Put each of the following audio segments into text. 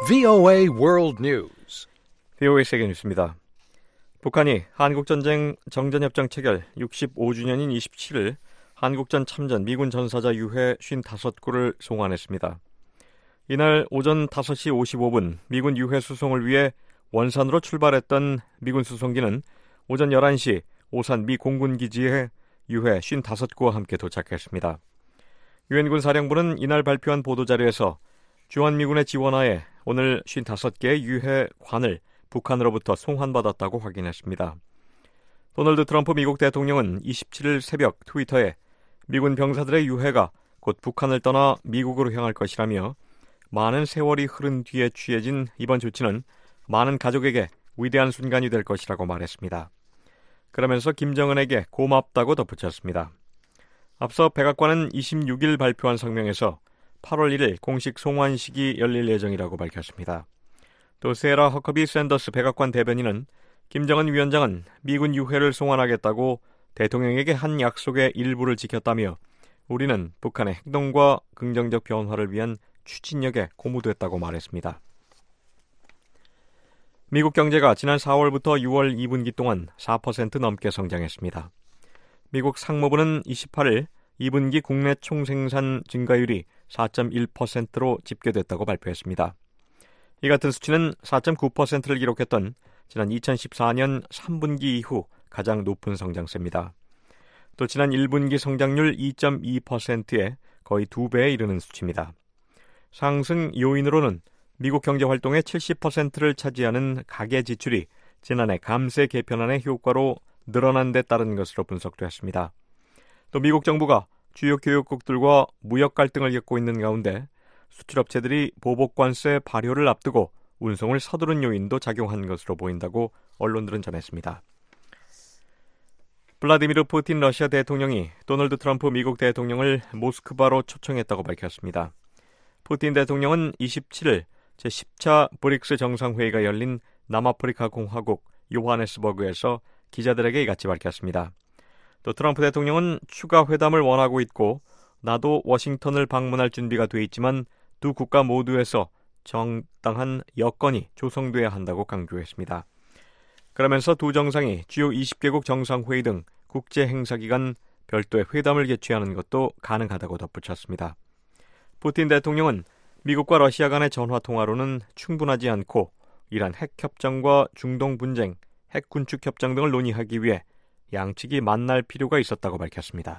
VOA World News. VOA 세계 뉴스입니다. 북한이 한국전쟁 정전협정 체결 65주년인 27일 한국전 참전 미군 전사자 유해 55구를 송환했습니다. 이날 오전 5시 55분 미군 유해 수송을 위해 원산으로 출발했던 미군 수송기는 오전 11시 오산 미 공군기지에 유해 55구와 함께 도착했습니다. 유엔군 사령부는 이날 발표한 보도자료에서 주한미군의 지원하에 오늘 55개의 유해관을 북한으로부터 송환받았다고 확인했습니다. 도널드 트럼프 미국 대통령은 27일 새벽 트위터에 미군 병사들의 유해가 곧 북한을 떠나 미국으로 향할 것이라며 많은 세월이 흐른 뒤에 취해진 이번 조치는 많은 가족에게 위대한 순간이 될 것이라고 말했습니다. 그러면서 김정은에게 고맙다고 덧붙였습니다. 앞서 백악관은 26일 발표한 성명에서 8월 1일 공식 송환식이 열릴 예정이라고 밝혔습니다. 또 세라 허커비 샌더스 백악관 대변인은 김정은 위원장은 미군 유해를 송환하겠다고 대통령에게 한 약속의 일부를 지켰다며 우리는 북한의 행동과 긍정적 변화를 위한 추진력에 고무됐다고 말했습니다. 미국 경제가 지난 4월부터 6월 2분기 동안 4% 넘게 성장했습니다. 미국 상무부는 28일 2분기 국내 총생산 증가율이 4.1%로 집계됐다고 발표했습니다. 이 같은 수치는 4.9%를 기록했던 지난 2014년 3분기 이후 가장 높은 성장세입니다. 또 지난 1분기 성장률 2.2%에 거의 2배에 이르는 수치입니다. 상승 요인으로는 미국 경제활동의 70%를 차지하는 가계 지출이 지난해 감세 개편안의 효과로 늘어난 데 따른 것으로 분석됐습니다. 또 미국 정부가 주요 교역국들과 무역 갈등을 겪고 있는 가운데 수출업체들이 보복관세 발효를 앞두고 운송을 서두른 요인도 작용한 것으로 보인다고 언론들은 전했습니다. 블라디미르 푸틴 러시아 대통령이 도널드 트럼프 미국 대통령을 모스크바로 초청했다고 밝혔습니다. 푸틴 대통령은 27일 제10차 브릭스 정상회의가 열린 남아프리카 공화국 요하네스버그에서 기자들에게 이같이 밝혔습니다. 또 트럼프 대통령은 추가 회담을 원하고 있고 나도 워싱턴을 방문할 준비가 돼 있지만 두 국가 모두에서 정당한 여건이 조성돼야 한다고 강조했습니다. 그러면서 두 정상이 주요 20개국 정상회의 등 국제 행사 기간 별도의 회담을 개최하는 것도 가능하다고 덧붙였습니다. 푸틴 대통령은 미국과 러시아 간의 전화 통화로는 충분하지 않고 이란 핵협정과 중동 분쟁, 핵 군축 협정 등을 논의하기 위해 양측이 만날 필요가 있었다고 밝혔습니다.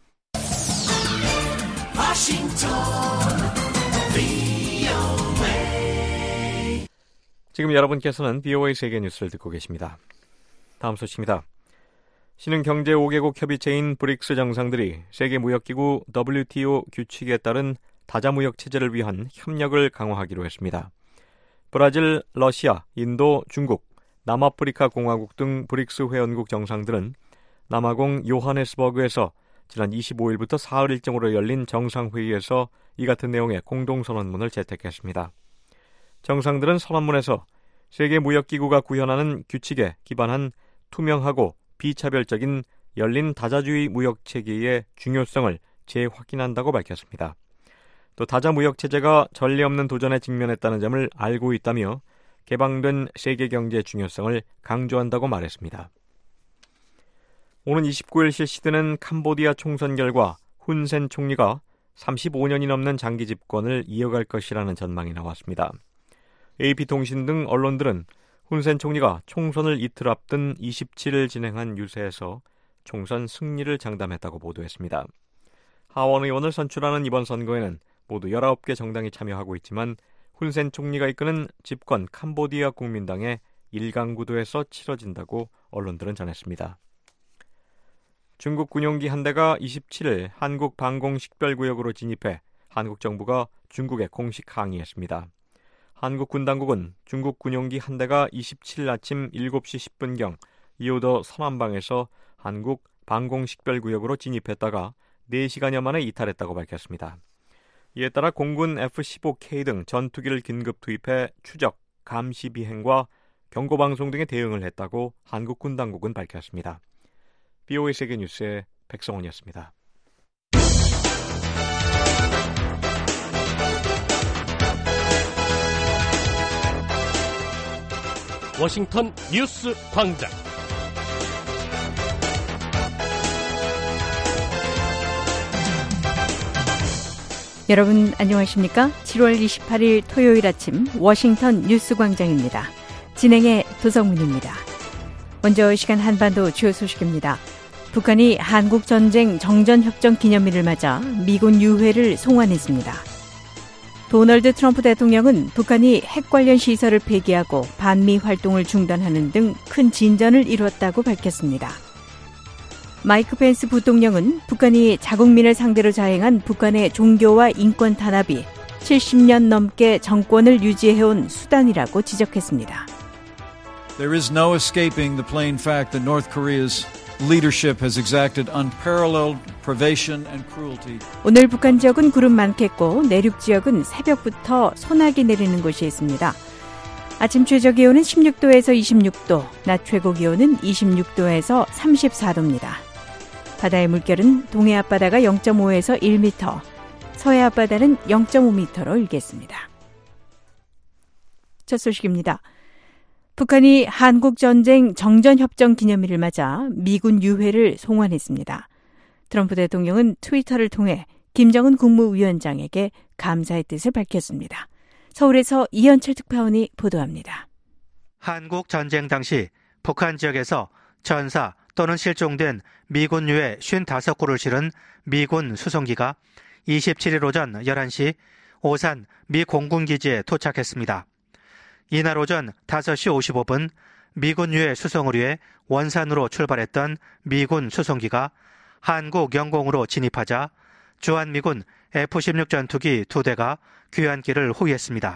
지금 여러분께서는 VOA 세계 뉴스를 듣고 계십니다. 다음 소식입니다. 신흥경제 5개국 협의체인 브릭스 정상들이 세계무역기구 WTO 규칙에 따른 다자무역 체제를 위한 협력을 강화하기로 했습니다. 브라질, 러시아, 인도, 중국, 남아프리카 공화국 등 브릭스 회원국 정상들은 남아공 요하네스버그에서 지난 25일부터 사흘 일정으로 열린 정상회의에서 이 같은 내용의 공동선언문을 채택했습니다. 정상들은 선언문에서 세계무역기구가 구현하는 규칙에 기반한 투명하고 비차별적인 열린 다자주의 무역체계의 중요성을 재확인한다고 밝혔습니다. 또 다자무역체제가 전례 없는 도전에 직면했다는 점을 알고 있다며 개방된 세계경제의 중요성을 강조한다고 말했습니다. 오는 29일 실시되는 캄보디아 총선 결과 훈센 총리가 35년이 넘는 장기 집권을 이어갈 것이라는 전망이 나왔습니다. AP통신 등 언론들은 훈센 총리가 총선을 이틀 앞둔 27일 진행한 유세에서 총선 승리를 장담했다고 보도했습니다. 하원 의원을 선출하는 이번 선거에는 모두 19개 정당이 참여하고 있지만 훈센 총리가 이끄는 집권 캄보디아 국민당의 일강구도에서 치러진다고 언론들은 전했습니다. 중국 군용기 한 대가 27일 한국 방공식별구역으로 진입해 한국 정부가 중국에 공식 항의했습니다. 한국 군당국은 중국 군용기 한 대가 27일 아침 7시 10분경 이오더 서남방에서 한국 방공식별구역으로 진입했다가 4시간여 만에 이탈했다고 밝혔습니다. 이에 따라 공군 F-15K 등 전투기를 긴급 투입해 추적, 감시 비행과 경고방송 등의 대응을 했다고 한국 군당국은 밝혔습니다. VOA 세계 뉴스의 백성원이었습니다. 워싱턴 뉴스 광장. 여러분 안녕하십니까? 7월 28일 토요일 아침 워싱턴 뉴스 광장입니다. 진행의 도성문입니다. 먼저 시간 한반도 주요 소식입니다. 북한이 한국전쟁 정전협정 기념일을 맞아 미군 유해를 송환했습니다. 도널드 트럼프 대통령은 북한이 핵 관련 시설을 폐기하고 반미 활동을 중단하는 등 큰 진전을 이루었다고 밝혔습니다. 마이크 펜스 부통령은 북한이 자국민을 상대로 자행한 북한의 종교와 인권 탄압이 70년 넘게 정권을 유지해온 수단이라고 지적했습니다. There is no escaping the plain fact that North Korea's leadership has exacted unparalleled privation and cruelty. 오늘 북한 지역은 구름 많겠고 내륙 지역은 새벽부터 소나기 내리는 곳이 있습니다. 아침 최저 기온은 16도에서 26도, 낮 최고 기온은 26도에서 34도입니다. 바다의 물결은 동해 앞바다가 0.5에서 1m, 서해 앞바다는 0.5m로 일겠습니다. 첫 소식입니다. 북한이 한국전쟁 정전협정 기념일을 맞아 미군 유해를 송환했습니다. 트럼프 대통령은 트위터를 통해 김정은 국무위원장에게 감사의 뜻을 밝혔습니다. 서울에서 이현철 특파원이 보도합니다. 한국 전쟁 당시 북한 지역에서 전사 또는 실종된 미군 유해 55구를 실은 미군 수송기가 27일 오전 11시 오산 미 공군기지에 도착했습니다. 이날 오전 5시 55분 미군 유해 수송을 위해 원산으로 출발했던 미군 수송기가 한국 영공으로 진입하자 주한미군 F-16 전투기 2대가 귀환길을 호위했습니다.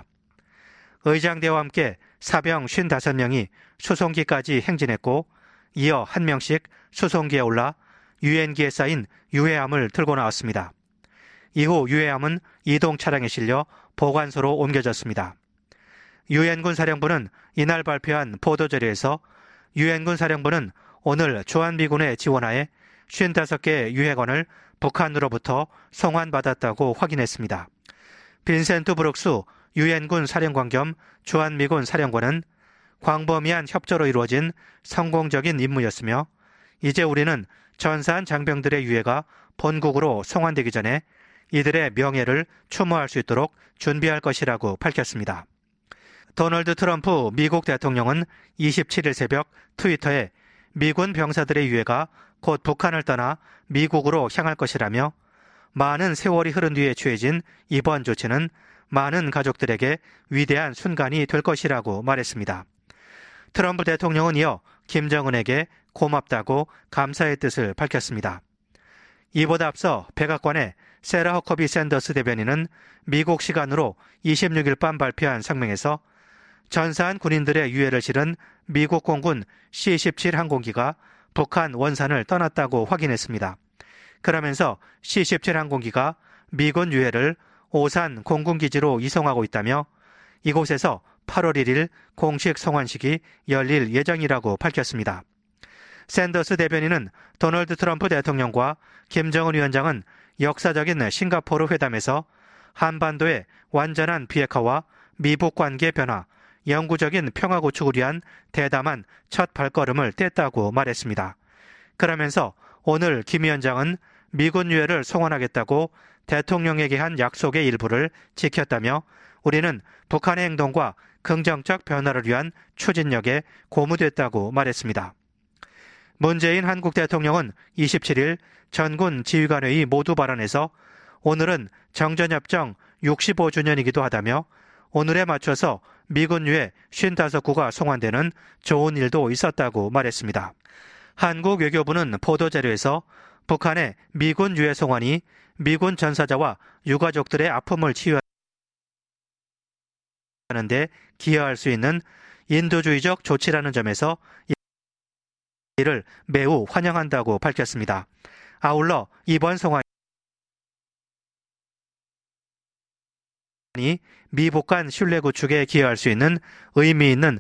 의장대와 함께 사병 55명이 수송기까지 행진했고 이어 1명씩 수송기에 올라 유엔기에 쌓인 유해함을 들고 나왔습니다. 이후 유해함은 이동 차량에 실려 보관소로 옮겨졌습니다. 유엔군 사령부는 이날 발표한 보도자료에서 유엔군 사령부는 오늘 주한미군의 지원하에 55개의 유해관을 북한으로부터 송환받았다고 확인했습니다. 빈센트 브룩스 유엔군 사령관 겸 주한미군 사령관은 광범위한 협조로 이루어진 성공적인 임무였으며 이제 우리는 전사한 장병들의 유해가 본국으로 송환되기 전에 이들의 명예를 추모할 수 있도록 준비할 것이라고 밝혔습니다. 도널드 트럼프 미국 대통령은 27일 새벽 트위터에 미군 병사들의 유해가 곧 북한을 떠나 미국으로 향할 것이라며 많은 세월이 흐른 뒤에 취해진 이번 조치는 많은 가족들에게 위대한 순간이 될 것이라고 말했습니다. 트럼프 대통령은 이어 김정은에게 고맙다고 감사의 뜻을 밝혔습니다. 이보다 앞서 백악관의 세라 허커비 샌더스 대변인은 미국 시간으로 26일 밤 발표한 성명에서 전사한 군인들의 유해를 실은 미국 공군 C-17 항공기가 북한 원산을 떠났다고 확인했습니다. 그러면서 C-17 항공기가 미군 유해를 오산 공군기지로 이송하고 있다며 이곳에서 8월 1일 공식 송환식이 열릴 예정이라고 밝혔습니다. 샌더스 대변인은 도널드 트럼프 대통령과 김정은 위원장은 역사적인 싱가포르 회담에서 한반도의 완전한 비핵화와 미북 관계 변화, 영구적인 평화 구축을 위한 대담한 첫 발걸음을 뗐다고 말했습니다. 그러면서 오늘 김 위원장은 미군 유해를 송환하겠다고 대통령에게 한 약속의 일부를 지켰다며 우리는 북한의 행동과 긍정적 변화를 위한 추진력에 고무됐다고 말했습니다. 문재인 한국 대통령은 27일 전군 지휘관회의 모두 발언에서 오늘은 정전협정 65주년이기도 하다며 오늘에 맞춰서 미군 유해 55구가 송환되는 좋은 일도 있었다고 말했습니다. 한국 외교부는 보도자료에서 북한의 미군 유해 송환이 미군 전사자와 유가족들의 아픔을 치유하는 데 기여할 수 있는 인도주의적 조치라는 점에서 이를 매우 환영한다고 밝혔습니다. 아울러 이번 송환이 미북 간 신뢰 구축에 기여할 수 있는 의미 있는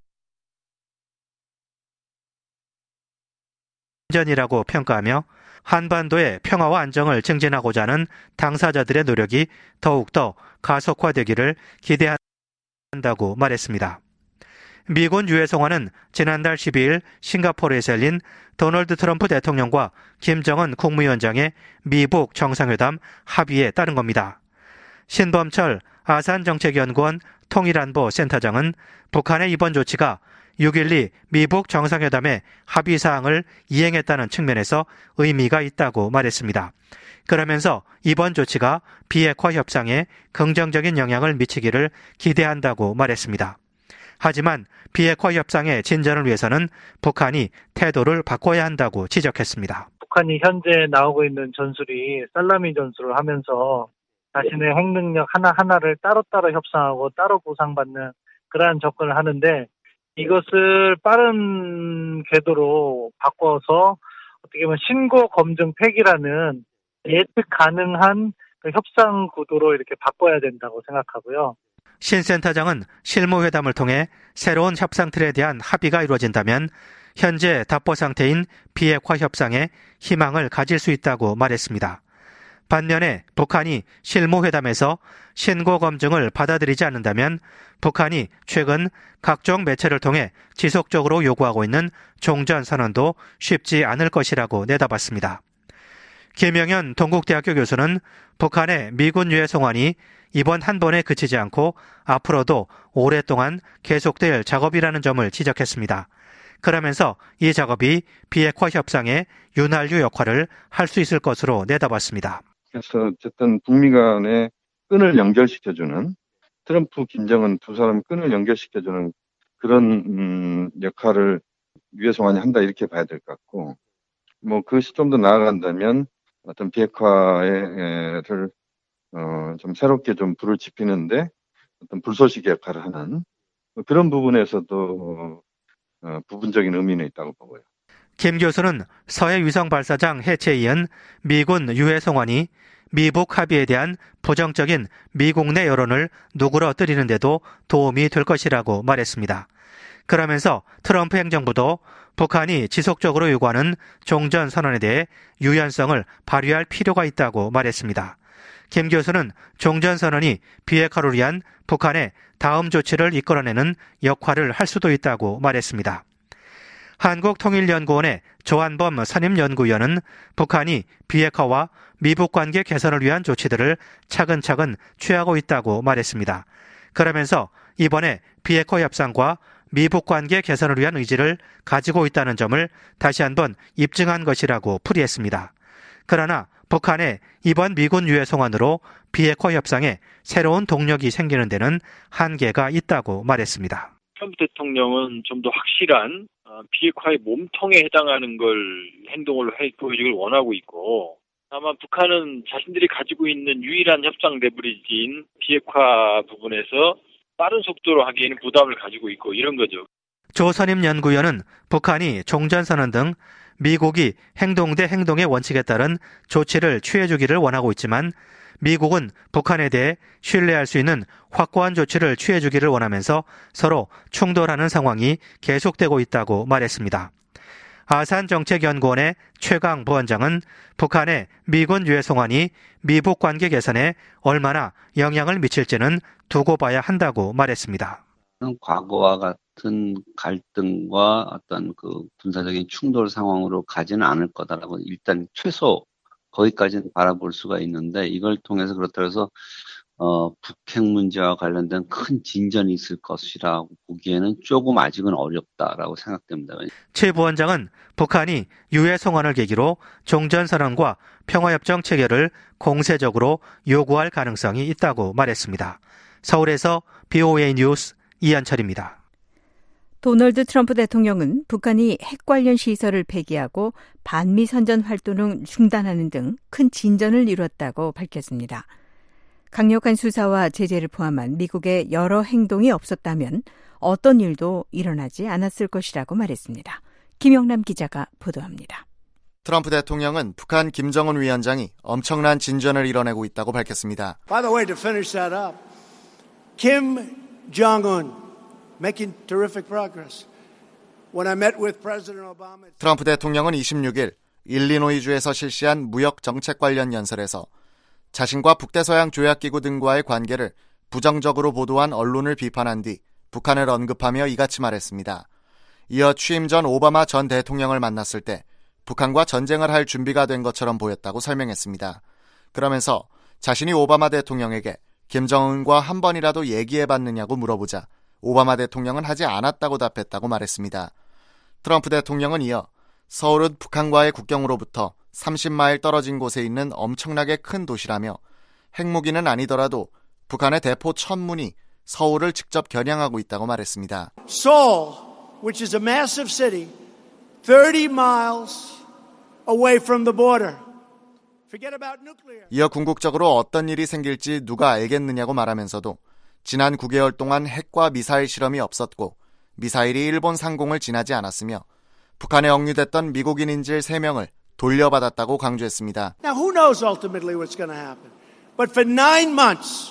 진전이라고 평가하며 한반도의 평화와 안정을 증진하고자 하는 당사자들의 노력이 더욱더 가속화되기를 기대한다고 말했습니다. 미군 유해송환은 지난달 12일 싱가포르에서 열린 도널드 트럼프 대통령과 김정은 국무위원장의 미북 정상회담 합의에 따른 겁니다. 신범철 아산정책연구원 통일안보센터장은 북한의 이번 조치가 6.12 미북 정상회담의 합의사항을 이행했다는 측면에서 의미가 있다고 말했습니다. 그러면서 이번 조치가 비핵화 협상에 긍정적인 영향을 미치기를 기대한다고 말했습니다. 하지만 비핵화 협상의 진전을 위해서는 북한이 태도를 바꿔야 한다고 지적했습니다. 북한이 현재 나오고 있는 전술이 살라미 전술을 하면서 자신의 핵능력 하나하나를 따로따로 협상하고 따로 보상받는 그러한 접근을 하는데 이것을 빠른 궤도로 바꿔서 어떻게 보면 신고 검증 폐기라는 예측 가능한 그 협상 구도로 이렇게 바꿔야 된다고 생각하고요. 신 센터장은 실무회담을 통해 새로운 협상 틀에 대한 합의가 이루어진다면 현재 답보 상태인 비핵화 협상에 희망을 가질 수 있다고 말했습니다. 반면에 북한이 실무회담에서 신고 검증을 받아들이지 않는다면 북한이 최근 각종 매체를 통해 지속적으로 요구하고 있는 종전선언도 쉽지 않을 것이라고 내다봤습니다. 김영현 동국대학교 교수는 북한의 미군 유해송환이 이번 한 번에 그치지 않고 앞으로도 오랫동안 계속될 작업이라는 점을 지적했습니다. 그러면서 이 작업이 비핵화 협상의 윤활유 역할을 할 수 있을 것으로 내다봤습니다. 그래서 어쨌든 북미 간의 끈을 연결시켜주는 트럼프, 김정은 두 사람 끈을 연결시켜주는 그런 역할을 유해송환이 한다 이렇게 봐야 될 것 같고 그것이 좀 더 나아간다면 어떤 비핵화를 좀 새롭게 좀 불을 지피는데 어떤 불쏘시개 역할을 하는 그런 부분에서도 부분적인 의미는 있다고 보고요. 김 교수는 서해 위성 발사장 해체에 이은 미군 유해송환이 미북 합의에 대한 부정적인 미국 내 여론을 누그러뜨리는 데도 도움이 될 것이라고 말했습니다. 그러면서 트럼프 행정부도 북한이 지속적으로 요구하는 종전선언에 대해 유연성을 발휘할 필요가 있다고 말했습니다. 김 교수는 종전선언이 비핵화를 위한 북한의 다음 조치를 이끌어내는 역할을 할 수도 있다고 말했습니다. 한국통일연구원의 조한범 선임연구위원은 북한이 비핵화와 미북관계 개선을 위한 조치들을 차근차근 취하고 있다고 말했습니다. 그러면서 이번에 비핵화 협상과 미북관계 개선을 위한 의지를 가지고 있다는 점을 다시 한번 입증한 것이라고 풀이했습니다. 그러나 북한의 이번 미군 유해송환으로 비핵화 협상에 새로운 동력이 생기는 데는 한계가 있다고 말했습니다. 트럼프 대통령은 좀 더 확실한 비핵화의 몸통에 해당하는 걸 행동을 보여주길 원하고 있고 아마 북한은 자신들이 가지고 있는 유일한 협상 레버리지인 비핵화 부분에서 빠른 속도로 하기에는 부담을 가지고 있고 이런 거죠. 조선임 연구위원은 북한이 종전선언 등 미국이 행동 대 행동의 원칙에 따른 조치를 취해주기를 원하고 있지만 미국은 북한에 대해 신뢰할 수 있는 확고한 조치를 취해주기를 원하면서 서로 충돌하는 상황이 계속되고 있다고 말했습니다. 아산정책연구원의 최강 부원장은 북한의 미군 유해송환이 미북 관계 개선에 얼마나 영향을 미칠지는 두고 봐야 한다고 말했습니다. 과거와 같은 갈등과 어떤 그 군사적인 충돌 상황으로 가지는 않을 거다라고 일단 최소 거기까지는 바라볼 수가 있는데 이걸 통해서 그렇다고 해서 북핵 문제와 관련된 큰 진전이 있을 것이라고 보기에는 조금 아직은 어렵다라고 생각됩니다. 최 부원장은 북한이 유해송환을 계기로 종전선언과 평화협정 체결을 공세적으로 요구할 가능성이 있다고 말했습니다. 서울에서 BOA 뉴스 이한철입니다. 도널드 트럼프 대통령은 북한이 핵 관련 시설을 폐기하고 반미 선전 활동을 중단하는 등 큰 진전을 이뤘다고 밝혔습니다. 강력한 수사와 제재를 포함한 미국의 여러 행동이 없었다면 어떤 일도 일어나지 않았을 것이라고 말했습니다. 김영남 기자가 보도합니다. 트럼프 대통령은 북한 김정은 위원장이 엄청난 진전을 이뤄내고 있다고 밝혔습니다. By the way, to finish that up, Kim Jong-un making terrific progress. When I met with President Obama, 트럼프 대통령은 26일 일리노이주에서 실시한 무역 정책 관련 연설에서 자신과 북대서양 조약기구 등과의 관계를 부정적으로 보도한 언론을 비판한 뒤 북한을 언급하며 이같이 말했습니다. 이어 취임 전 오바마 전 대통령을 만났을 때 북한과 전쟁을 할 준비가 된 것처럼 보였다고 설명했습니다. 그러면서 자신이 오바마 대통령에게 김정은과 한 번이라도 얘기해봤느냐고 물어보자 오바마 대통령은 하지 않았다고 답했다고 말했습니다. 트럼프 대통령은 이어 서울은 북한과의 국경으로부터 30마일 떨어진 곳에 있는 엄청나게 큰 도시라며 핵무기는 아니더라도 북한의 대포 1000문이 서울을 직접 겨냥하고 있다고 말했습니다. Seoul, which is a massive city, 30 miles away from the border. Forget about nuclear. 이어 궁극적으로 어떤 일이 생길지 누가 알겠느냐고 말하면서도 지난 9개월 동안 핵과 미사일 실험이 없었고 미사일이 일본 상공을 지나지 않았으며 북한에 억류됐던 미국인 인질 3명을 돌려받았다고 강조했습니다. Now who knows ultimately what's going to happen? But for 9 months,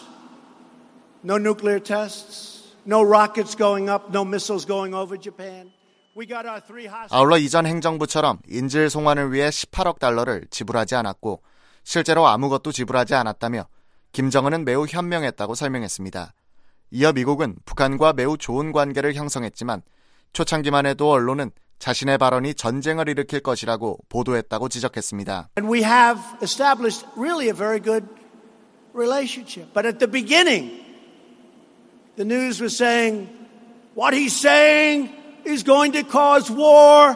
no nuclear tests, no rockets going up, no missiles going over Japan. We got our 3 hostages. 아울러 이전 행정부처럼 인질 송환을 위해 18억 달러를 지불하지 않았고 실제로 아무것도 지불하지 않았다며 김정은은 매우 현명했다고 설명했습니다. 이어 미국은 북한과 매우 좋은 관계를 형성했지만 초창기만 해도 언론은 자신의 발언이 전쟁을 일으킬 것이라고 보도했다고 지적했습니다. And we have established really a very good relationship. But at the beginning, the news was saying, what he's saying is going to cause war.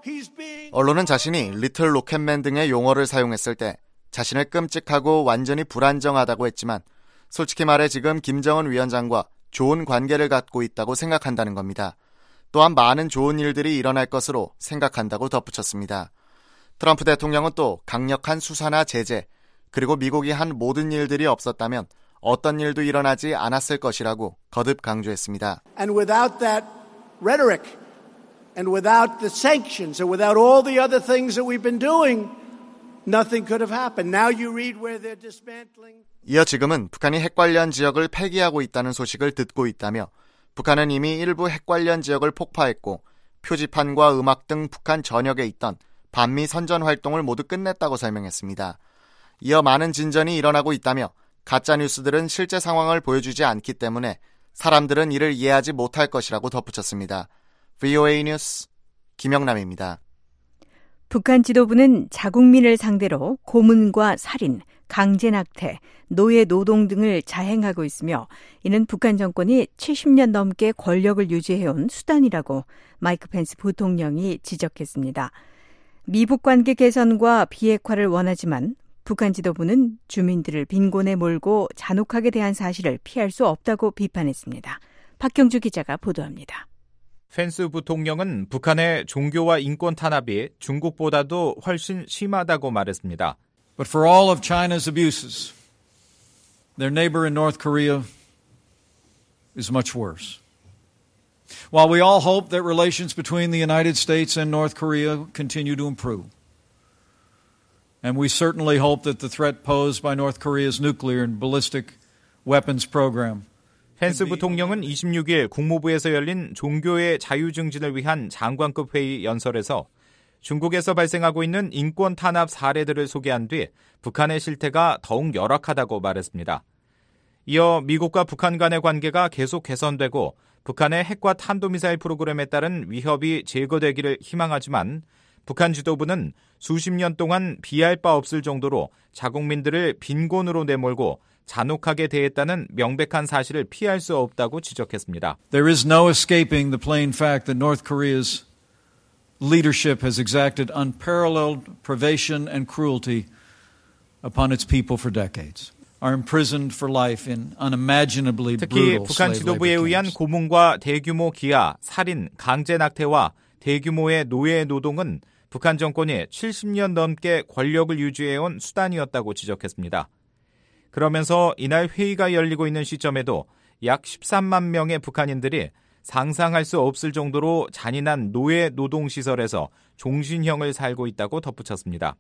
언론은 자신이 리틀 로켓맨 등의 용어를 사용했을 때 자신을 끔찍하고 완전히 불안정하다고 했지만 솔직히 말해 지금 김정은 위원장과 좋은 관계를 갖고 있다고 생각한다는 겁니다. 또한 많은 좋은 일들이 일어날 것으로 생각한다고 덧붙였습니다. 트럼프 대통령은 또 강력한 수사나 제재, 그리고 미국이 한 모든 일들이 없었다면 어떤 일도 일어나지 않았을 것이라고 거듭 강조했습니다. And without that rhetoric, and without the sanctions, and without all the other things that we've been doing, nothing could have happened. Now you read where they're dismantling. 이어 지금은 북한이 핵 관련 지역을 폐기하고 있다는 소식을 듣고 있다며 북한은 이미 일부 핵 관련 지역을 폭파했고 표지판과 음악 등 북한 전역에 있던 반미 선전 활동을 모두 끝냈다고 설명했습니다. 이어 많은 진전이 일어나고 있다며 가짜뉴스들은 실제 상황을 보여주지 않기 때문에 사람들은 이를 이해하지 못할 것이라고 덧붙였습니다. VOA 뉴스 김영남입니다. 북한 지도부는 자국민을 상대로 고문과 살인, 강제낙태, 노예 노동 등을 자행하고 있으며 이는 북한 정권이 70년 넘게 권력을 유지해온 수단이라고 마이크 펜스 부통령이 지적했습니다. 미북 관계 개선과 비핵화를 원하지만 북한 지도부는 주민들을 빈곤에 몰고 잔혹하게 대한 사실을 피할 수 없다고 비판했습니다. 박경주 기자가 보도합니다. 펜스 부통령은 북한의 종교와 인권 탄압이 중국보다도 훨씬 심하다고 말했습니다. But for all of China's abuses, their neighbor in North Korea is much worse. While we all hope that relations between the United States and North Korea continue to improve, and we certainly hope that the threat posed by North Korea's nuclear and ballistic weapons program 펜스 부통령은 26일 국무부에서 열린 종교의 자유 증진을 위한 장관급 회의 연설에서 중국에서 발생하고 있는 인권 탄압 사례들을 소개한 뒤 북한의 실태가 더욱 열악하다고 말했습니다. 이어 미국과 북한 간의 관계가 계속 개선되고 북한의 핵과 탄도미사일 프로그램에 따른 위협이 제거되기를 희망하지만 북한 지도부는 수십 년 동안 비할 바 없을 정도로 자국민들을 빈곤으로 내몰고 잔혹하게 대했다는 명백한 사실을 피할 수 없다고 지적했습니다. There is no escaping the plain fact that North Korea's leadership has exacted unparalleled privation and cruelty upon its people for decades. Are imprisoned for life in unimaginably 특히 brutal 북한 slave 지도부에 labor 의한 camps. 고문과 대규모 기아, 살인, 강제 낙태와 대규모의 노예 노동은 북한 정권이 70년 넘게 권력을 유지해온 수단이었다고 지적했습니다. 그러면서 이날 회의가 열리고 있는 시점에도 약 13만 명의 북한인들이 상상할 수 없을 정도로 잔인한 노예 노동시설에서 종신형을 살고 있다고 덧붙였습니다.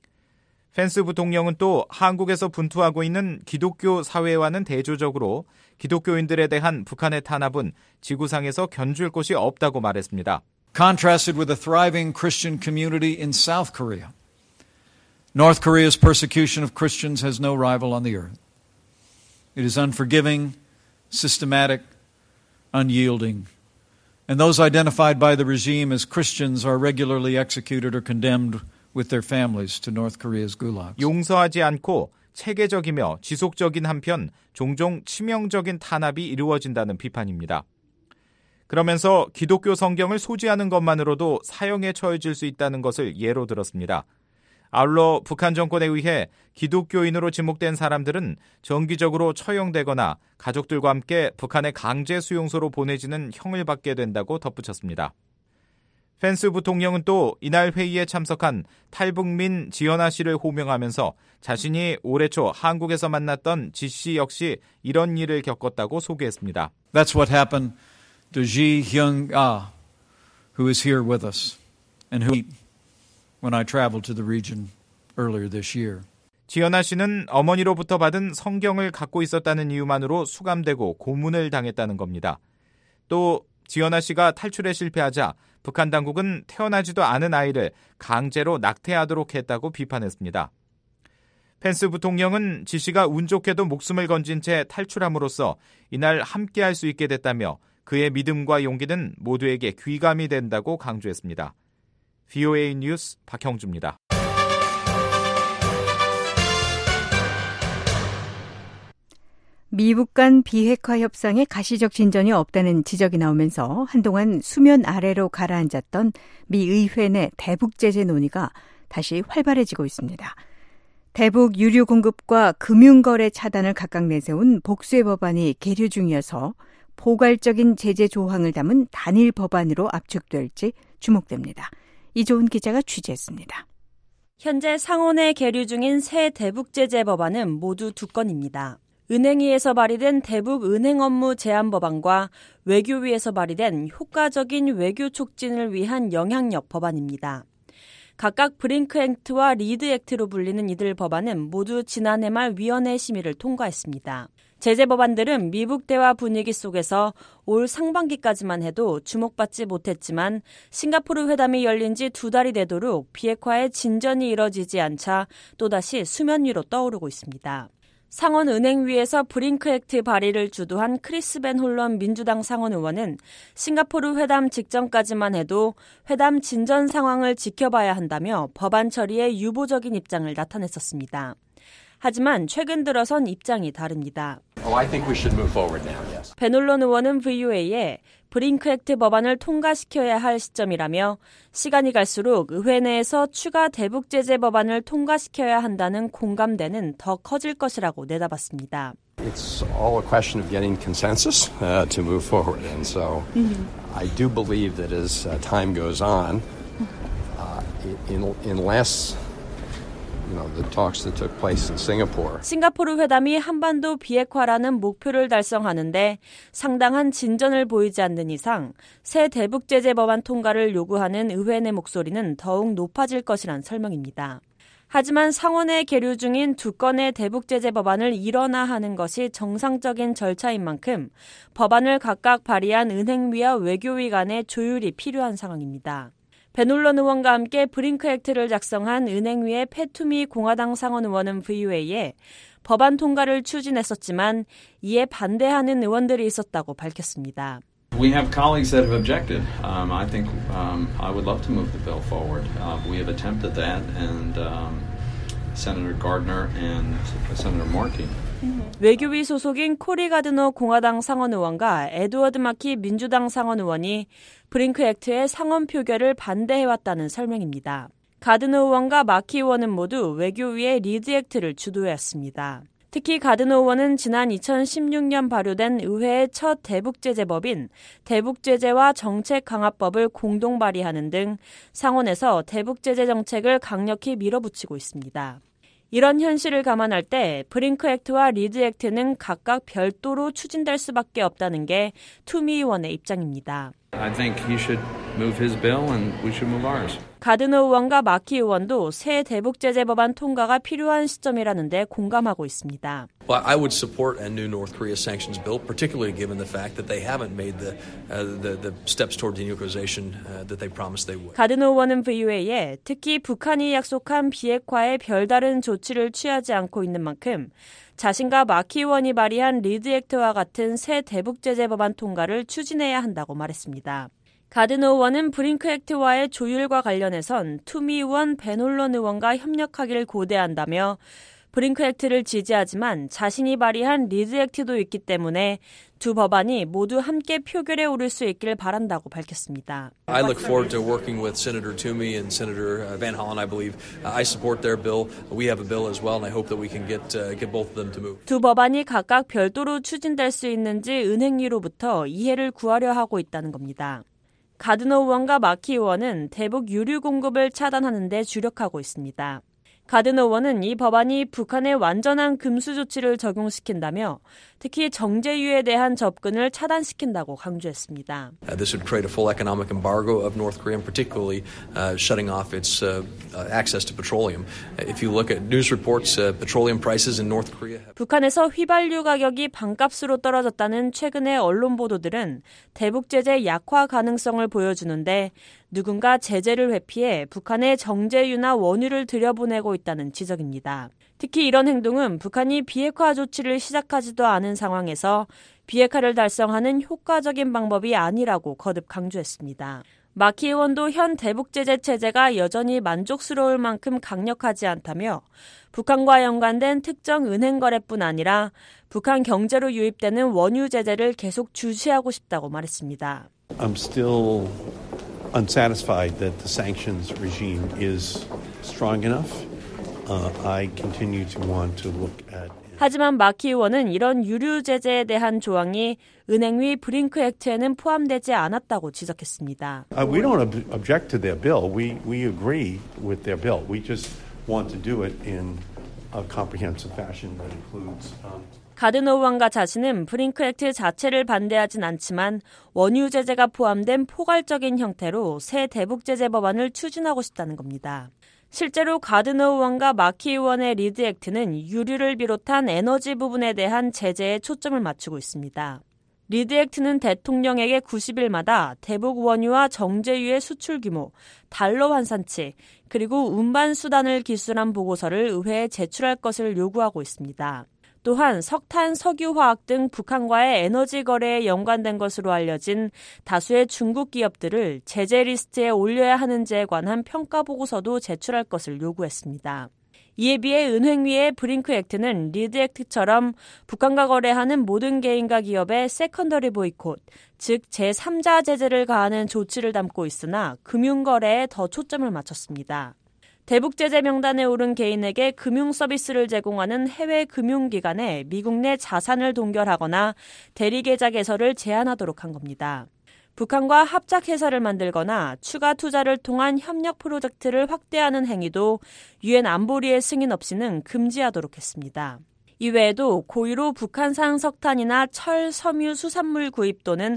펜스 부통령은 또 한국에서 분투하고 있는 기독교 사회와는 대조적으로 기독교인들에 대한 북한의 탄압은 지구상에서 견줄 곳이 없다고 말했습니다. Contrasted with a thriving Christian community in South Korea, North Korea's persecution of Christians has no rival on the earth. It is unforgiving, systematic, unyielding, and those identified by the regime as Christians are regularly executed or condemned with their families to North Korea's gulags. 용서하지 않고 체계적이며 지속적인 한편 종종 치명적인 탄압이 이루어진다는 비판입니다. 그러면서 기독교 성경을 소지하는 것만으로도 사형에 처해질 수 있다는 것을 예로 들었습니다. 아울러 북한 정권에 의해 기독교인으로 지목된 사람들은 정기적으로 처형되거나 가족들과 함께 북한의 강제 수용소로 보내지는 형을 받게 된다고 덧붙였습니다. 펜스 부통령은 또 이날 회의에 참석한 탈북민 지연아 씨를 호명하면서 자신이 올해 초 한국에서 만났던 지 씨 역시 이런 일을 겪었다고 소개했습니다. That's what happened to Ji Hyung-ah, who is here with us, and who when I traveled to the region earlier this year. 지연아 씨는 어머니로부터 받은 성경을 갖고 있었다는 이유만으로 수감되고 고문을 당했다는 겁니다. 또 지연아 씨가 탈출에 실패하자 북한 당국은 태어나지도 않은 아이를 강제로 낙태하도록 했다고 비판했습니다. 펜스 부통령은 지 씨가 운 좋게도 목숨을 건진 채 탈출함으로써 이날 함께할 수 있게 됐다며 그의 믿음과 용기는 모두에게 귀감이 된다고 강조했습니다. VOA 뉴스 박형주입니다. 미북 간 비핵화 협상에 가시적 진전이 없다는 지적이 나오면서 한동안 수면 아래로 가라앉았던 미 의회 내 대북 제재 논의가 다시 활발해지고 있습니다. 대북 유류 공급과 금융거래 차단을 각각 내세운 복수의 법안이 계류 중이어서 포괄적인 제재 조항을 담은 단일 법안으로 압축될지 주목됩니다. 이조은 기자가 취재했습니다. 현재 상원에 계류 중인 새 대북 제재 법안은 모두 2건입니다. 은행위에서 발의된 대북 은행 업무 제한 법안과 외교위에서 발의된 효과적인 외교 촉진을 위한 영향력 법안입니다. 각각 브링크 액트와 리드 액트로 불리는 이들 법안은 모두 지난해 말 위원회 심의를 통과했습니다. 제재 법안들은 미북 대화 분위기 속에서 올 상반기까지만 해도 주목받지 못했지만 싱가포르 회담이 열린 지 2달이 되도록 비핵화의 진전이 이뤄지지 않자 또다시 수면 위로 떠오르고 있습니다. 상원 은행위에서 브링크 액트 발의를 주도한 크리스 벤 홀런 민주당 상원 의원은 싱가포르 회담 직전까지만 해도 회담 진전 상황을 지켜봐야 한다며 법안 처리에 유보적인 입장을 나타냈었습니다. 하지만 최근 들어선 입장이 다릅니다. 벤 홀런 의원은 VOA에 브링크 액트 법안을 통과시켜야 할 시점이라며 시간이 갈수록 의회 내에서 추가 대북 제재 법안을 통과시켜야 한다는 공감대는 더 커질 것이라고 내다봤습니다. It's all a question of getting consensus to move forward, and so I do believe that as time goes on, unless the talks that took place in Singapore. 싱가포르 회담이 한반도 비핵화라는 목표를 달성하는데 상당한 진전을 보이지 않는 이상 새 대북 제재 법안 통과를 요구하는 의회 내 목소리는 더욱 높아질 것이란 설명입니다. 하지만 상원에 계류 중인 2건의 대북 제재 법안을 일원화하는 것이 정상적인 절차인 만큼 법안을 각각 발의한 은행위와 외교위 간의 조율이 필요한 상황입니다. 벤 홀런 의원과 함께 브링크 액트를 작성한 은행위의 패투미 공화당 상원 의원은 VOA에 법안 통과를 추진했었지만 이에 반대하는 의원들이 있었다고 밝혔습니다. We have colleagues that have objected. I think I would love to move the bill forward. We have attempted that, and Senator Gardner and Senator Markey. 외교위 소속인 코리 가드너 공화당 상원 의원과 에드워드 마키 민주당 상원 의원이 브링크 액트의 상원 표결을 반대해왔다는 설명입니다. 가드너 의원과 마키 의원은 모두 외교위의 리드 액트를 주도했습니다. 특히 가드너 의원은 지난 2016년 발효된 의회의 첫 대북제재법인 대북제재와 정책강화법을 공동 발의하는 등 상원에서 대북제재 정책을 강력히 밀어붙이고 있습니다. 이런 현실을 감안할 때 브링크 액트와 리드 액트는 각각 별도로 추진될 수밖에 없다는 게 투미 의원의 입장입니다. I think he should move his bill and we should move ours. 가드너 의원과 마키 의원도 새 대북 제재 법안 통과가 필요한 시점이라는데 공감하고 있습니다. Well, I would support a new North Korea sanctions bill, particularly given the fact that they haven't made the steps toward denuclearization that they promised they would. 가드너 의원은 VOA에 특히 북한이 약속한 비핵화에 별다른 조치를 취하지 않고 있는 만큼 자신과 마키 의원이 발의한 리드 액트와 같은 새 대북 제재 법안 통과를 추진해야 한다고 말했습니다. 가드너 의원은 브링크 액트와의 조율과 관련해선 투미 의원, 베놀런 의원과 협력하기를 고대한다며 브링크 액트를 지지하지만 자신이 발의한 리드 액트도 있기 때문에 두 법안이 모두 함께 표결에 오를 수 있길 바란다고 밝혔습니다. I look forward to working with Senator Toomey and Senator Van Hollen. I believe I support their bill. We have a bill as well, and I hope that we can get both of them to move. 두 법안이 각각 별도로 추진될 수 있는지 은행위로부터 이해를 구하려 하고 있다는 겁니다. 가드너 의원과 마키 의원은 대북 유류 공급을 차단하는 데 주력하고 있습니다. 가드너 의원은 이 법안이 북한에 완전한 금수 조치를 적용시킨다며 특히 정제유에 대한 접근을 차단시킨다고 강조했습니다. This would create a full economic embargo of North Korea, and particularly shutting off its access to petroleum. If you look at news reports, petroleum prices in North Korea. 북한에서 휘발유 가격이 반값으로 떨어졌다는 최근의 언론 보도들은 대북 제재 약화 가능성을 보여주는데 누군가 제재를 회피해 북한에 정제유나 원유를 들여보내고 있다는 지적입니다. 특히 이런 행동은 북한이 비핵화 조치를 시작하지도 않은 상황에서 비핵화를 달성하는 효과적인 방법이 아니라고 거듭 강조했습니다. 마키 의원도 현 대북 제재 체제가 여전히 만족스러울 만큼 강력하지 않다며 북한과 연관된 특정 은행 거래뿐 아니라 북한 경제로 유입되는 원유 제재를 계속 주시하고 싶다고 말했습니다. I'm still unsatisfied that the sanctions regime is strong enough. I continue to want to look at. 하지만 마키 의원은 이런 유류 제재에 대한 조항이 은행위 브링크 액트에는 포함되지 않았다고 지적했습니다. We don't object to their bill. We agree with their bill. We just want to do it in a comprehensive fashion that includes. 가드너 의원과 자신은 브링크 액트 자체를 반대하진 않지만 원유 제재가 포함된 포괄적인 형태로 새 대북 제재 법안을 추진하고 싶다는 겁니다. 실제로 가드너 의원과 마키 의원의 리드 액트는 유류를 비롯한 에너지 부분에 대한 제재에 초점을 맞추고 있습니다. 리드 액트는 대통령에게 90일마다 대북 원유와 정제유의 수출 규모, 달러 환산치, 그리고 운반 수단을 기술한 보고서를 의회에 제출할 것을 요구하고 있습니다. 또한 석탄, 석유화학 등 북한과의 에너지 거래에 연관된 것으로 알려진 다수의 중국 기업들을 제재 리스트에 올려야 하는지에 관한 평가 보고서도 제출할 것을 요구했습니다. 이에 비해 은행위의 브링크 액트는 리드 액트처럼 북한과 거래하는 모든 개인과 기업의 세컨더리 보이콧, 즉 제3자 제재를 가하는 조치를 담고 있으나 금융거래에 더 초점을 맞췄습니다. 대북 제재 명단에 오른 개인에게 금융 서비스를 제공하는 해외 금융기관에 미국 내 자산을 동결하거나 대리계좌 개설을 제한하도록 한 겁니다. 북한과 합작회사를 만들거나 추가 투자를 통한 협력 프로젝트를 확대하는 행위도 유엔 안보리의 승인 없이는 금지하도록 했습니다. 이외에도 고의로 북한산 석탄이나 철, 섬유, 수산물 구입 또는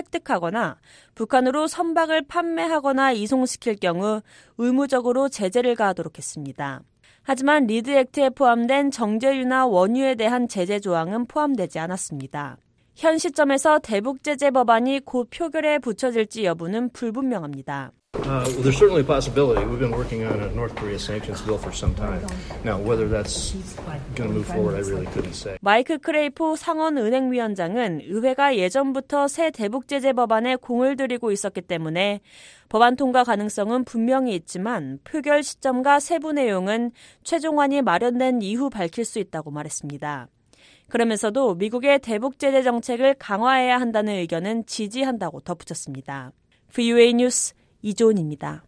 획득하거나 북한으로 선박을 판매하거나 이송시킬 경우 의무적으로 제재를 가하도록 했습니다. 하지만 리드 액트에 포함된 정제유나 원유에 대한 제재 조항은 포함되지 않았습니다. 현 시점에서 대북 제재 법안이 곧 표결에 붙여질지 여부는 불분명합니다. Well, there's certainly a possibility. We've been working on a North Korea sanctions bill for some time. Now, whether that's going to move forward, I really couldn't say. 마이크 크레이포 상원은행위원장은 의회가 예전부터 새 대북 제재 법안에 공을 들이고 있었기 때문에 법안 통과 가능성은 분명히 있지만 표결 시점과 세부 내용은 최종안이 마련된 이후 밝힐 수 있다고 말했습니다. 그러면서도 미국의 대북 제재 정책을 강화해야 한다는 의견은 지지한다고 덧붙였습니다. VOA 뉴스 이조은입니다.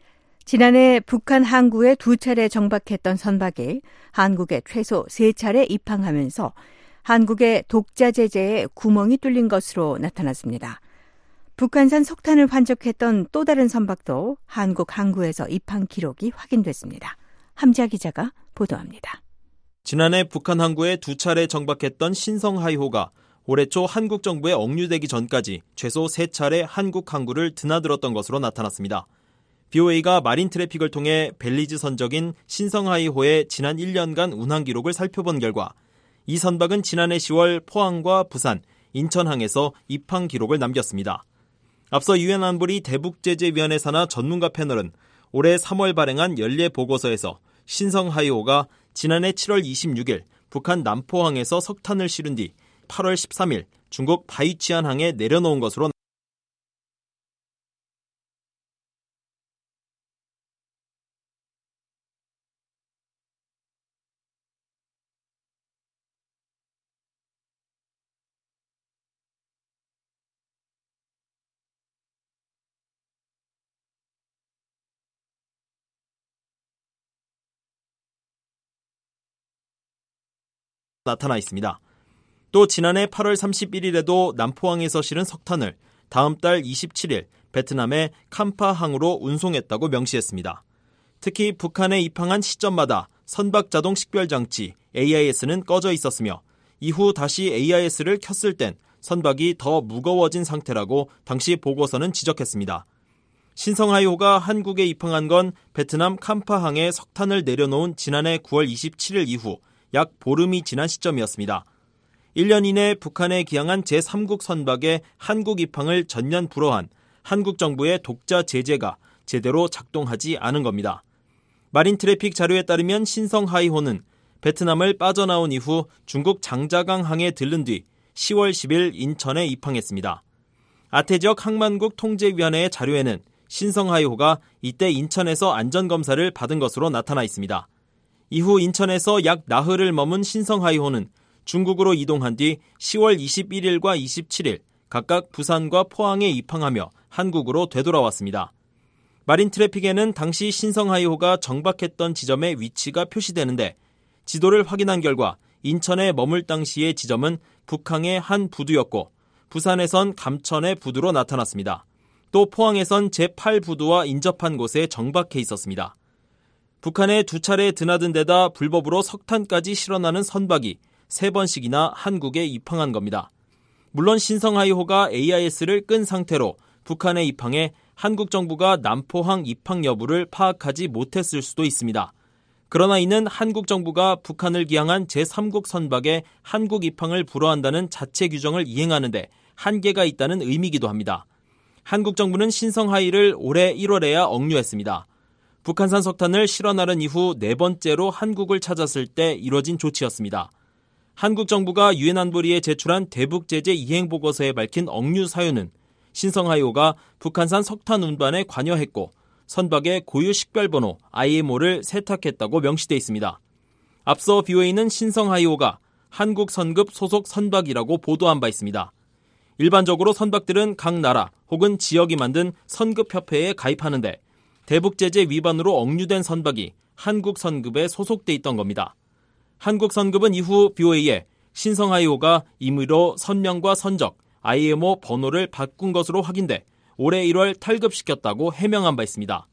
지난해 북한 항구에 2차례 정박했던 선박이 한국에 최소 3차례 입항하면서 한국의 독자 제재에 구멍이 뚫린 것으로 나타났습니다. 북한산 석탄을 환적했던 또 다른 선박도 한국 항구에서 입항 기록이 확인됐습니다. 함지아 기자가 보도합니다. 지난해 북한 항구에 2차례 정박했던 신성하이호가 올해 초 한국 정부에 억류되기 전까지 최소 3차례 한국 항구를 드나들었던 것으로 나타났습니다. BOA가 마린 트래픽을 통해 벨리즈 선적인 신성하이호의 지난 1년간 운항 기록을 살펴본 결과 이 선박은 지난해 10월 포항과 부산, 인천항에서 입항 기록을 남겼습니다. 앞서 유엔 안보리 대북제재위원회 산하 전문가 패널은 올해 3월 발행한 연례 보고서에서 신성하이호가 지난해 7월 26일 북한 남포항에서 석탄을 실은 뒤 8월 13일 중국 바이취안항에 내려놓은 것으로 나타나 있습니다. 또 지난해 8월 31일에도 남포항에서 실은 석탄을 다음 달 27일 베트남의 캄파항으로 운송했다고 명시했습니다. 특히 북한에 입항한 시점마다 선박 자동 식별장치 AIS는 꺼져 있었으며 이후 다시 AIS를 켰을 땐 선박이 더 무거워진 상태라고 당시 보고서는 지적했습니다. 신성하이호가 한국에 입항한 건 베트남 캄파항에 석탄을 내려놓은 지난해 9월 27일 이후 약 보름이 지난 시점이었습니다. 1년 이내 북한에 기항한 제3국 선박의 한국 입항을 전면 불허한 한국 정부의 독자 제재가 제대로 작동하지 않은 겁니다. 마린 트래픽 자료에 따르면 신성하이호는 베트남을 빠져나온 이후 중국 장자강항에 들른 뒤 10월 10일 인천에 입항했습니다. 아태지역 항만국 통제위원회의 자료에는 신성하이호가 이때 인천에서 안전검사를 받은 것으로 나타나 있습니다. 이후 인천에서 약 나흘을 머문 신성하이호는 중국으로 이동한 뒤 10월 21일과 27일 각각 부산과 포항에 입항하며 한국으로 되돌아왔습니다. 마린 트래픽에는 당시 신성하이호가 정박했던 지점의 위치가 표시되는데 지도를 확인한 결과 인천에 머물 당시의 지점은 북항의 한 부두였고 부산에선 감천의 부두로 나타났습니다. 또 포항에선 제8부두와 인접한 곳에 정박해 있었습니다. 북한에 두 차례 드나든 데다 불법으로 석탄까지 실어나는 선박이 3번씩이나 한국에 입항한 겁니다. 물론 신성하이호가 AIS를 끈 상태로 북한에 입항해 한국 정부가 남포항 입항 여부를 파악하지 못했을 수도 있습니다. 그러나 이는 한국 정부가 북한을 기항한 제3국 선박의 한국 입항을 불허한다는 자체 규정을 이행하는데 한계가 있다는 의미이기도 합니다. 한국 정부는 신성하이를 올해 1월에야 억류했습니다. 북한산 석탄을 실어 나른 이후 4번째로 한국을 찾았을 때 이뤄진 조치였습니다. 한국 정부가 유엔 안보리에 제출한 대북제재 이행보고서에 밝힌 억류 사유는 신성하이호가 북한산 석탄 운반에 관여했고 선박의 고유 식별번호 IMO를 세탁했다고 명시돼 있습니다. 앞서 BOA는 신성하이호가 한국 선급 소속 선박이라고 보도한 바 있습니다. 일반적으로 선박들은 각 나라 혹은 지역이 만든 선급협회에 가입하는데 대북제재 위반으로 억류된 선박이 한국 선급에 소속돼 있던 겁니다. 한국 선급은 이후 BOA에 신성하이호가 임의로 선명과 선적, IMO 번호를 바꾼 것으로 확인돼 올해 1월 탈급시켰다고 해명한 바 있습니다.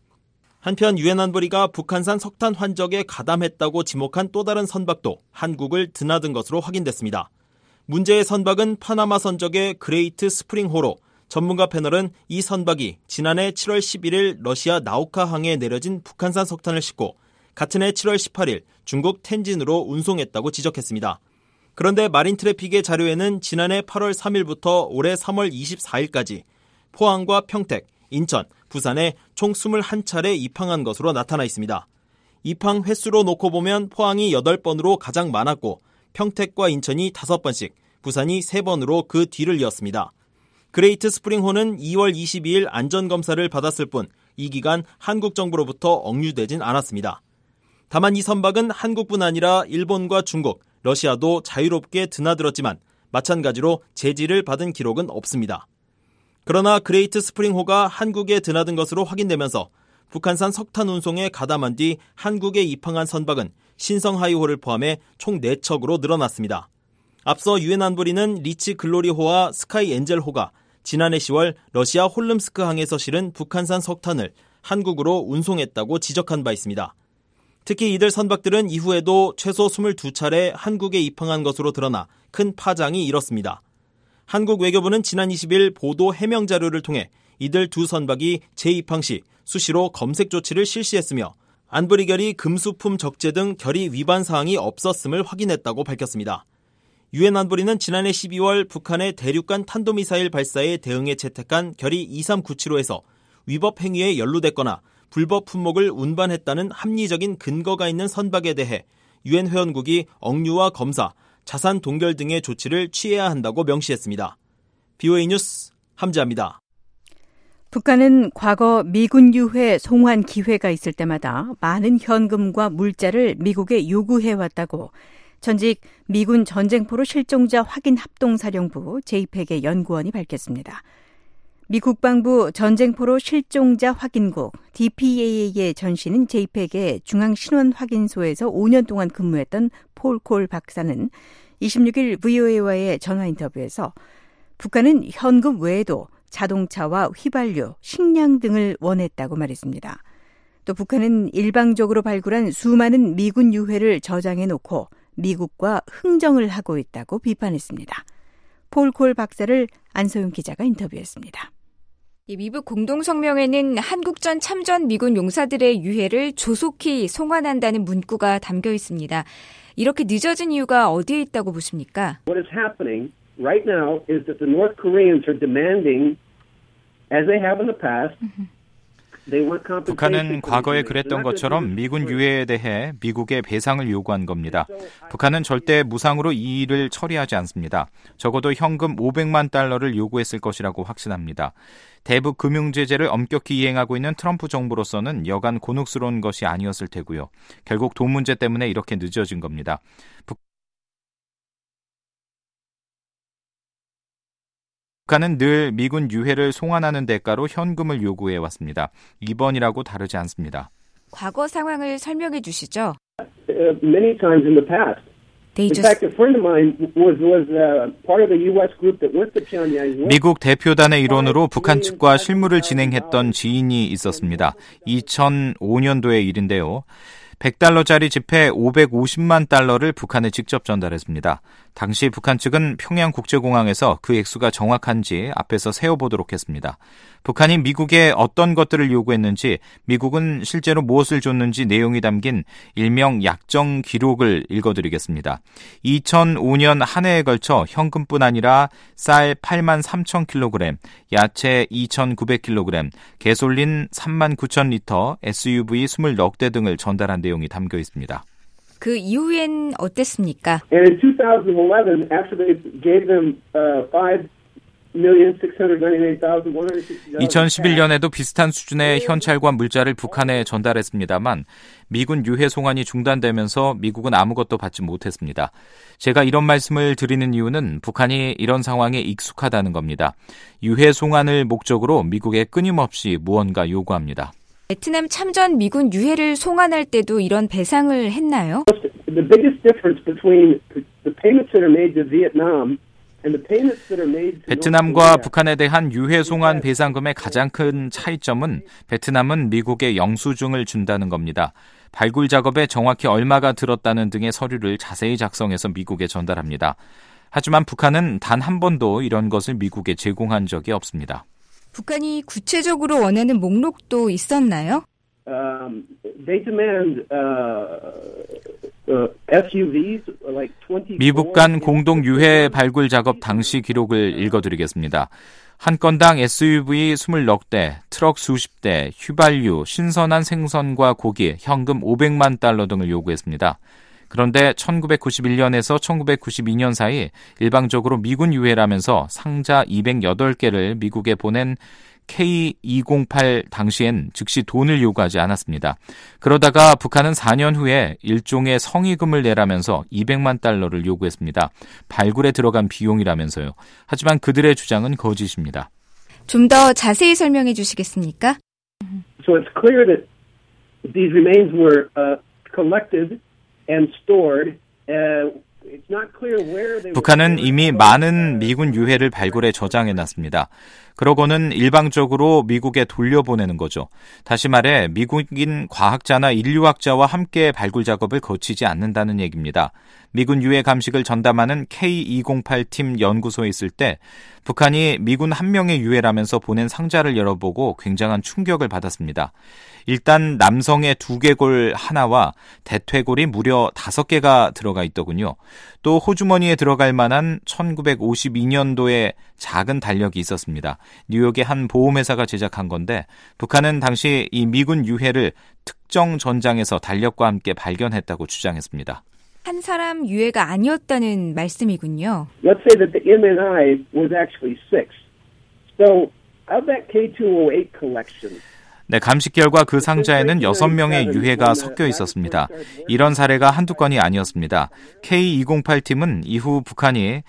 한편 유엔 안보리가 북한산 석탄 환적에 가담했다고 지목한 또 다른 선박도 한국을 드나든 것으로 확인됐습니다. 문제의 선박은 파나마 선적의 그레이트 스프링호로 전문가 패널은 이 선박이 지난해 7월 11일 러시아 나우카항에 내려진 북한산 석탄을 싣고 같은 해 7월 18일 중국 텐진으로 운송했다고 지적했습니다. 그런데 마린 트래픽의 자료에는 지난해 8월 3일부터 올해 3월 24일까지 포항과 평택, 인천, 부산에 총 21차례 입항한 것으로 나타나 있습니다. 입항 횟수로 놓고 보면 포항이 8번으로 가장 많았고 평택과 인천이 5번씩, 부산이 3번으로 그 뒤를 이었습니다. 그레이트 스프링호는 2월 22일 안전검사를 받았을 뿐 이 기간 한국 정부로부터 억류되진 않았습니다. 다만 이 선박은 한국뿐 아니라 일본과 중국, 러시아도 자유롭게 드나들었지만 마찬가지로 제지를 받은 기록은 없습니다. 그러나 그레이트 스프링호가 한국에 드나든 것으로 확인되면서 북한산 석탄 운송에 가담한 뒤 한국에 입항한 선박은 신성하이호를 포함해 총 4척으로 늘어났습니다. 앞서 유엔 안보리는 리치 글로리호와 스카이 엔젤호가 지난해 10월 러시아 홀름스크 항에서 실은 북한산 석탄을 한국으로 운송했다고 지적한 바 있습니다. 특히 이들 선박들은 이후에도 최소 22차례 한국에 입항한 것으로 드러나 큰 파장이 일었습니다. 한국 외교부는 지난 20일 보도 해명 자료를 통해 이들 두 선박이 재입항 시 수시로 검색 조치를 실시했으며 안브리결이 금수품 적재 등 결의 위반 사항이 없었음을 확인했다고 밝혔습니다. 유엔 안보리는 지난해 12월 북한의 대륙간 탄도미사일 발사에 대응해 채택한 결의 2397호에서 위법 행위에 연루됐거나 불법 품목을 운반했다는 합리적인 근거가 있는 선박에 대해 유엔 회원국이 억류와 검사, 자산 동결 등의 조치를 취해야 한다고 명시했습니다. BOA 뉴스 함지아입니다. 북한은 과거 미군 유해 송환 기회가 있을 때마다 많은 현금과 물자를 미국에 요구해왔다고 전직 미군 전쟁포로 실종자 확인 합동사령부 JPEC의 연구원이 밝혔습니다. 미 국방부 전쟁포로 실종자 확인국 DPAA의 전신인 JPEC의 중앙신원확인소에서 5년 동안 근무했던 폴 콜 박사는 26일 VOA와의 전화 인터뷰에서 북한은 현금 외에도 자동차와 휘발유, 식량 등을 원했다고 말했습니다. 또 북한은 일방적으로 발굴한 수많은 미군 유해를 저장해놓고 미국과 흥정을 하고 있다고 비판했습니다. 폴 콜 박사를 안소영 기자가 인터뷰했습니다. 미북 공동성명에는 한국전 참전 미군 용사들의 유해를 조속히 송환한다는 문구가 담겨 있습니다. 이렇게 늦어진 이유가 어디에 있다고 보십니까? What is happening right now is that the North Koreans are demanding, as they have in the past, 북한은 과거에 그랬던 것처럼 미군 유해에 대해 미국에 배상을 요구한 겁니다. 북한은 절대 무상으로 이 일을 처리하지 않습니다. 적어도 현금 500만 달러를 요구했을 것이라고 확신합니다. 대북 금융 제재를 엄격히 이행하고 있는 트럼프 정부로서는 여간 곤혹스러운 것이 아니었을 테고요. 결국 돈 문제 때문에 이렇게 늦어진 겁니다. 북한은 늘 미군 유해를 송환하는 대가로 현금을 요구해 왔습니다. 이번이라고 다르지 않습니다. 과거 상황을 설명해 주시죠. Many times in the past. In fact, a friend of mine was part of the U.S. group that went to Pyongyang. 미국 대표단의 일원으로 북한 측과 실무를 진행했던 지인이 있었습니다. 2005년도의 일인데요. 100달러짜리 지폐 550만 달러를 북한에 직접 전달했습니다. 당시 북한 측은 평양국제공항에서 그 액수가 정확한지 앞에서 세어보도록 했습니다. 북한이 미국에 어떤 것들을 요구했는지, 미국은 실제로 무엇을 줬는지 내용이 담긴 일명 약정 기록을 읽어드리겠습니다. 2005년 한 해에 걸쳐 현금뿐 아니라 쌀 8만 3천 킬로그램, 야채 2,900kg, 개솔린 3만 9천 리터, SUV 20대 등을 전달한 내용이 담겨 있습니다. 그 이후엔 어땠습니까? And in 2011, after they gave them 2011년에도 비슷한 수준의 현찰과 물자를 북한에 전달했습니다만 미군 유해 송환이 중단되면서 미국은 아무것도 받지 못했습니다. 제가 이런 말씀을 드리는 이유는 북한이 이런 상황에 익숙하다는 겁니다. 유해 송환을 목적으로 미국에 끊임없이 무언가 요구합니다. 베트남 참전 미군 유해를 송환할 때도 이런 배상을 했나요? The biggest difference between the payments that are made to Vietnam 베트남과 북한에 대한 유해 송환 배상금의 가장 큰 차이점은 베트남은 미국에 영수증을 준다는 겁니다. 발굴 작업에 정확히 얼마가 들었다는 등의 서류를 자세히 작성해서 미국에 전달합니다. 하지만 북한은 단 한 번도 이런 것을 미국에 제공한 적이 없습니다. 북한이 구체적으로 원하는 목록도 있었나요? They demand SUVs like 20. 미북 간 공동 유해 발굴 작업 당시 기록을 읽어드리겠습니다. 한 건당 SUV 20대, 트럭 수십 대, 휘발유, 신선한 생선과 고기, 현금 500만 달러 등을 요구했습니다. 그런데 1991년에서 1992년 사이 일방적으로 미군 유해라면서 상자 208개를 미국에 보낸 K208 당시엔 즉시 돈을 요구하지 않았습니다. 그러다가 북한은 4년 후에 일종의 성의금을 내라면서 200만 달러를 요구했습니다. 발굴에 들어간 비용이라면서요. 하지만 그들의 주장은 거짓입니다. 좀 더 자세히 설명해 주시겠습니까? So it's clear that these remains were collected and stored. 북한은 이미 많은 미군 유해를 발굴해 저장해놨습니다. 그러고는 일방적으로 미국에 돌려보내는 거죠. 다시 말해 미국인 과학자나 인류학자와 함께 발굴 작업을 거치지 않는다는 얘기입니다. 미군 유해 감식을 전담하는 K208팀 연구소에 있을 때 북한이 미군 한 명의 유해라면서 보낸 상자를 열어보고 굉장한 충격을 받았습니다. 일단 남성의 두개골 하나와 대퇴골이 무려 5개가 들어가 있더군요. 또 호주머니에 들어갈 만한 1952년도에 작은 달력이 있었습니다. 뉴욕의 한 보험회사가 제작한 건데 북한은 당시 이 미군 유해를 특정 전장에서 달력과 함께 발견했다고 주장했습니다. 한 사람 유해가 아니었다는 말씀이군요. Let's say that the MNI was actually 6. So of that K208 collection, 네, 감식 결과 그 상자에는 6명의 유해가 섞여 있었습니다. 이런 사례가 한두 건이 아니었습니다. K208팀은 이후 북한이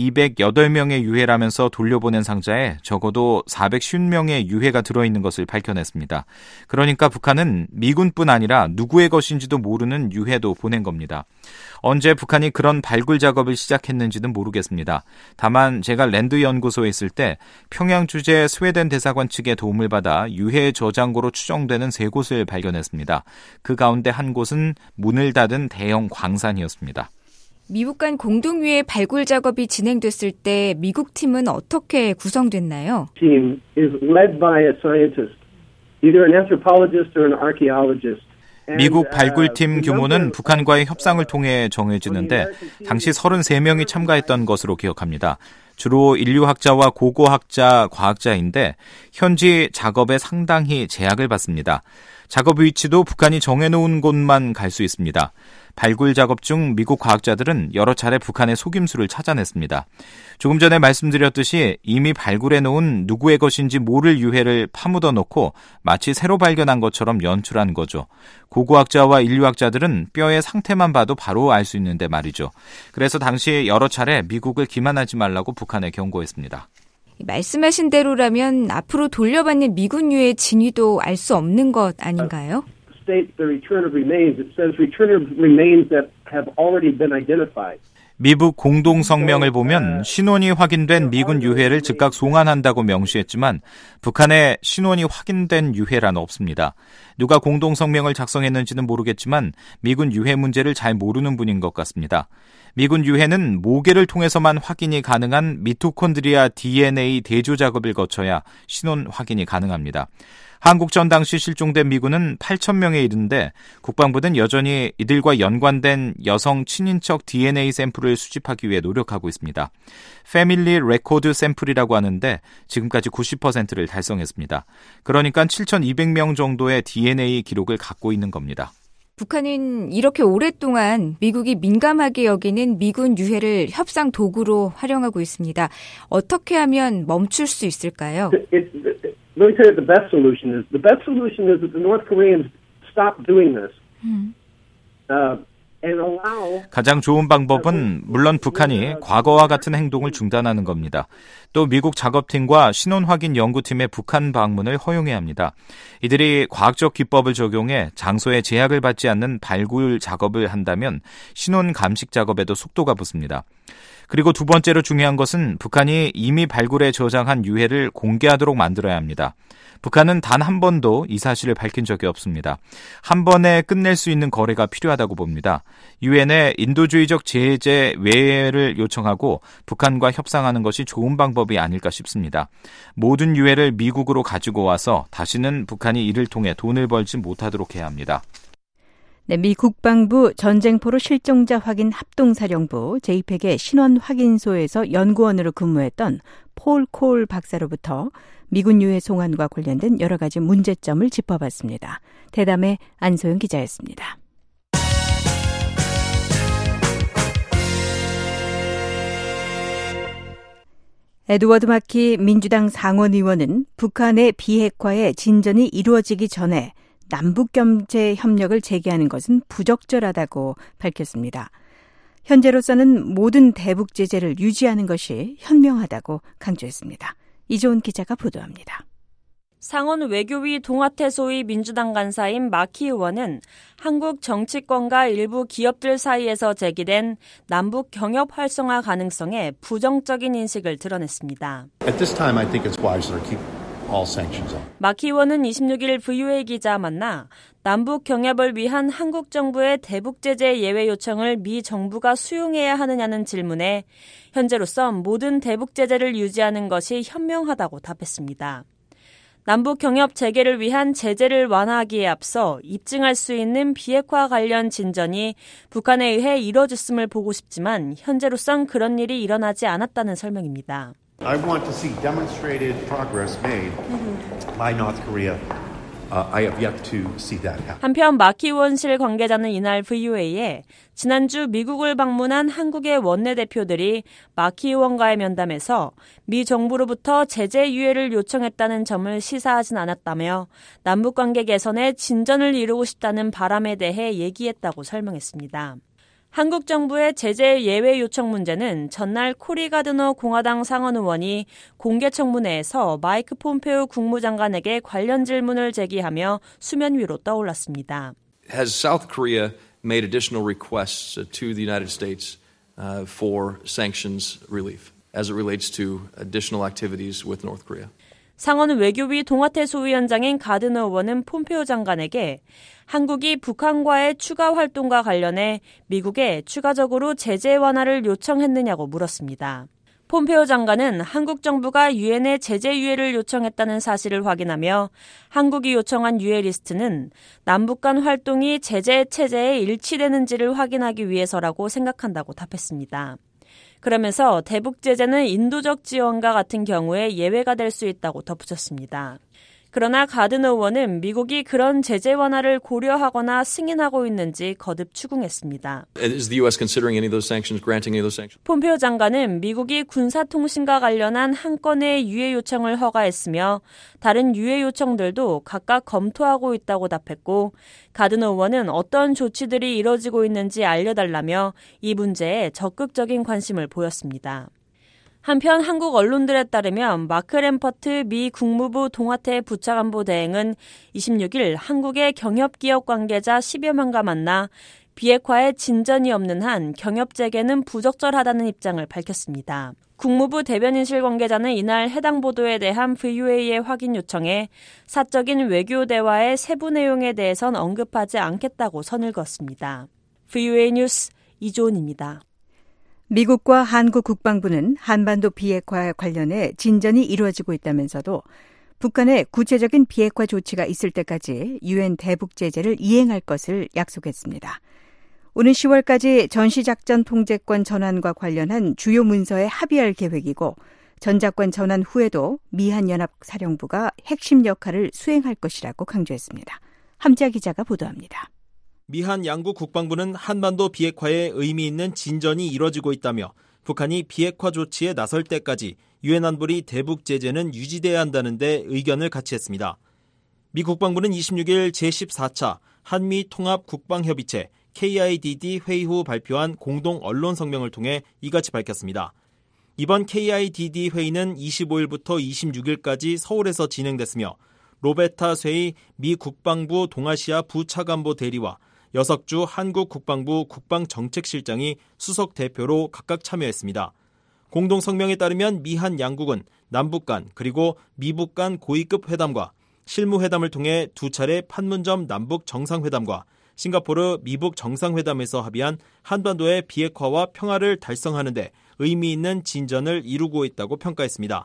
208명의 유해라면서 돌려보낸 상자에 적어도 450명의 유해가 들어있는 것을 밝혀냈습니다. 그러니까 북한은 미군뿐 아니라 누구의 것인지도 모르는 유해도 보낸 겁니다. 언제 북한이 그런 발굴 작업을 시작했는지는 모르겠습니다. 다만 제가 랜드 연구소에 있을 때 평양 주재 스웨덴 대사관 측의 도움을 받아 유해 저장고로 추정되는 3곳을 발견했습니다. 그 가운데 한 곳은 문을 닫은 대형 광산이었습니다. 미국 간 공동유해 발굴 작업이 진행됐을 때 미국 팀은 어떻게 구성됐나요? team is led by a scientist, either an anthropologist or an archaeologist. 미국 발굴팀 규모는 북한과의 협상을 통해 정해지는데 당시 33명이 참가했던 것으로 기억합니다. 주로 인류학자와 고고학자, 과학자인데 현지 작업에 상당히 제약을 받습니다. 작업 위치도 북한이 정해놓은 곳만 갈 수 있습니다. 발굴 작업 중 미국 과학자들은 여러 차례 북한의 속임수를 찾아냈습니다. 조금 전에 말씀드렸듯이 이미 발굴해놓은 누구의 것인지 모를 유해를 파묻어 놓고 마치 새로 발견한 것처럼 연출한 거죠. 고고학자와 인류학자들은 뼈의 상태만 봐도 바로 알 수 있는데 말이죠. 그래서 당시 여러 차례 미국을 기만하지 말라고 북한에 경고했습니다. 말씀하신 대로라면 앞으로 돌려받는 미군 유해 진위도 알 수 없는 것 아닌가요? State the return of remains. It says return of remains that have already been identified. 미북 공동성명을 보면 신원이 확인된 미군 유해를 즉각 송환한다고 명시했지만 북한의 신원이 확인된 유해란 없습니다. 누가 공동성명을 작성했는지는 모르겠지만 미군 유해 문제를 잘 모르는 분인 것 같습니다. 미군 유해는 모계를 통해서만 확인이 가능한 미토콘드리아 DNA 대조 작업을 거쳐야 신원 확인이 가능합니다. 한국전 당시 실종된 미군은 8,000명에 이르는데 국방부는 여전히 이들과 연관된 여성 친인척 DNA 샘플을 수집하기 위해 노력하고 있습니다. 패밀리 레코드 샘플이라고 하는데 지금까지 90%를 달성했습니다. 그러니까 7,200명 정도의 DNA 기록을 갖고 있는 겁니다. 북한은 이렇게 오랫동안 미국이 민감하게 여기는 미군 유해를 협상 도구로 활용하고 있습니다. 어떻게 하면 멈출 수 있을까요? Let me tell you the best solution is. The best solution is that the North Koreans stop doing this. And allow. 가장 좋은 방법은 물론 북한이 과거와 같은 행동을 중단하는 겁니다. 또 미국 작업팀과 신원 확인 연구팀의 북한 방문을 허용해야 합니다. 이들이 과학적 기법을 적용해 장소에 제약을 받지 않는 발굴 작업을 한다면 신원 감식 작업에도 속도가 붙습니다. 그리고 두 번째로 중요한 것은 북한이 이미 발굴해 저장한 유해를 공개하도록 만들어야 합니다. 북한은 단 한 번도 이 사실을 밝힌 적이 없습니다. 한 번에 끝낼 수 있는 거래가 필요하다고 봅니다. 유엔에 인도주의적 제재 외회를 요청하고 북한과 협상하는 것이 좋은 방법이 아닐까 싶습니다. 모든 유해를 미국으로 가지고 와서 다시는 북한이 이를 통해 돈을 벌지 못하도록 해야 합니다. 네, 미 국방부 전쟁포로 실종자 확인 합동사령부 JPEG의 신원 확인소에서 연구원으로 근무했던 폴 콜 박사로부터 미군 유해 송환과 관련된 여러 가지 문제점을 짚어봤습니다. 대담의 안소영 기자였습니다. 에드워드 마키 민주당 상원의원은 북한의 비핵화에 진전이 이루어지기 전에 남북경제 협력을 재개하는 것은 부적절하다고 밝혔습니다. 현재로서는 모든 대북 제재를 유지하는 것이 현명하다고 강조했습니다. 이조은 기자가 보도합니다. 상원 외교위 동아태 소위 민주당 간사인 마키 의원은 한국 정치권과 일부 기업들 사이에서 제기된 남북 경협 활성화 가능성에 부정적인 인식을 드러냈습니다. At this time, I think it's wiser to keep all sanctions on. 막 의원은 26일 VOA 기자와 만나 남북 경협을 위한 한국 정부의 대북 제재 예외 요청을 미 정부가 수용해야 하느냐는 질문에 현재로선 모든 대북 제재를 유지하는 것이 현명하다고 답했습니다. 남북 경협 재개를 위한 제재를 완화하기에 앞서 입증할 수 있는 비핵화 관련 진전이 북한에 의해 이뤄졌음을 보고 싶지만 현재로선 그런 일이 일어나지 않았다는 설명입니다. I want to see demonstrated progress made by North Korea. I have yet to see that happen. 한편 마키 원실 관계자는 이날 VOA에 지난주 미국을 방문한 한국의 원내대표들이 마키 의원과의 면담에서 미 정부로부터 제재 유예를 요청했다는 점을 시사하진 않았다며 남북관계 개선에 진전을 이루고 싶다는 바람에 대해 얘기했다고 설명했습니다. 한국 정부의 제재 예외 요청 문제는 전날 코리 가드너 공화당 상원 의원이 공개청문회에서 마이크 폼페오 국무장관에게 관련 질문을 제기하며 수면 위로 떠올랐습니다. Has South Korea made additional requests to the United States for sanctions relief as it relates to additional activities with North Korea? 상원 외교위 동아태 소위원장인 가드너 의원은 폼페오 장관에게 한국이 북한과의 추가 활동과 관련해 미국에 추가적으로 제재 완화를 요청했느냐고 물었습니다. 폼페오 장관은 한국 정부가 유엔에 제재 유예를 요청했다는 사실을 확인하며 한국이 요청한 유예 리스트는 남북 간 활동이 제재 체제에 일치되는지를 확인하기 위해서라고 생각한다고 답했습니다. 그러면서 대북 제재는 인도적 지원과 같은 경우에 예외가 될 수 있다고 덧붙였습니다. 그러나 가드너 의원은 미국이 그런 제재 완화를 고려하거나 승인하고 있는지 거듭 추궁했습니다. Is the U.S. considering any of those sanctions, granting any of those sanctions? 폼페오 장관은 미국이 군사통신과 관련한 한 건의 유예 요청을 허가했으며 다른 유예 요청들도 각각 검토하고 있다고 답했고 가드너 의원은 어떤 조치들이 이뤄지고 있는지 알려달라며 이 문제에 적극적인 관심을 보였습니다. 한편 한국 언론들에 따르면 마크 램퍼트 미 국무부 동아태 부차관보 대행은 26일 한국의 경협기업 관계자 10여 명과 만나 비핵화에 진전이 없는 한 경협 재개는 부적절하다는 입장을 밝혔습니다. 국무부 대변인실 관계자는 이날 해당 보도에 대한 VOA의 확인 요청에 사적인 외교 대화의 세부 내용에 대해선 언급하지 않겠다고 선을 그었습니다. VOA 뉴스 이조은입니다. 미국과 한국 국방부는 한반도 비핵화 관련해 진전이 이루어지고 있다면서도 북한의 구체적인 비핵화 조치가 있을 때까지 유엔 대북 제재를 이행할 것을 약속했습니다. 오는 10월까지 전시작전 통제권 전환과 관련한 주요 문서에 합의할 계획이고 전작권 전환 후에도 미한연합사령부가 핵심 역할을 수행할 것이라고 강조했습니다. 함지아 기자가 보도합니다. 미한 양국 국방부는 한반도 비핵화에 의미 있는 진전이 이뤄지고 있다며 북한이 비핵화 조치에 나설 때까지 유엔 안보리 대북 제재는 유지돼야 한다는 데 의견을 같이 했습니다. 미 국방부는 26일 제14차 한미 통합 국방협의체 KIDD 회의 후 발표한 공동 언론 성명을 통해 이같이 밝혔습니다. 이번 KIDD 회의는 25일부터 26일까지 서울에서 진행됐으며 로베타 쇠이 미 국방부 동아시아 부차관보 대리와 여석주 한국 국방부 국방정책실장이 수석 대표로 각각 참여했습니다. 공동 성명에 따르면 미한 양국은 남북 간 그리고 미북 간 고위급 회담과 실무회담을 통해 두 차례 판문점 남북 정상회담과 싱가포르 미북 정상회담에서 합의한 한반도의 비핵화와 평화를 달성하는 데 의미 있는 진전을 이루고 있다고 평가했습니다.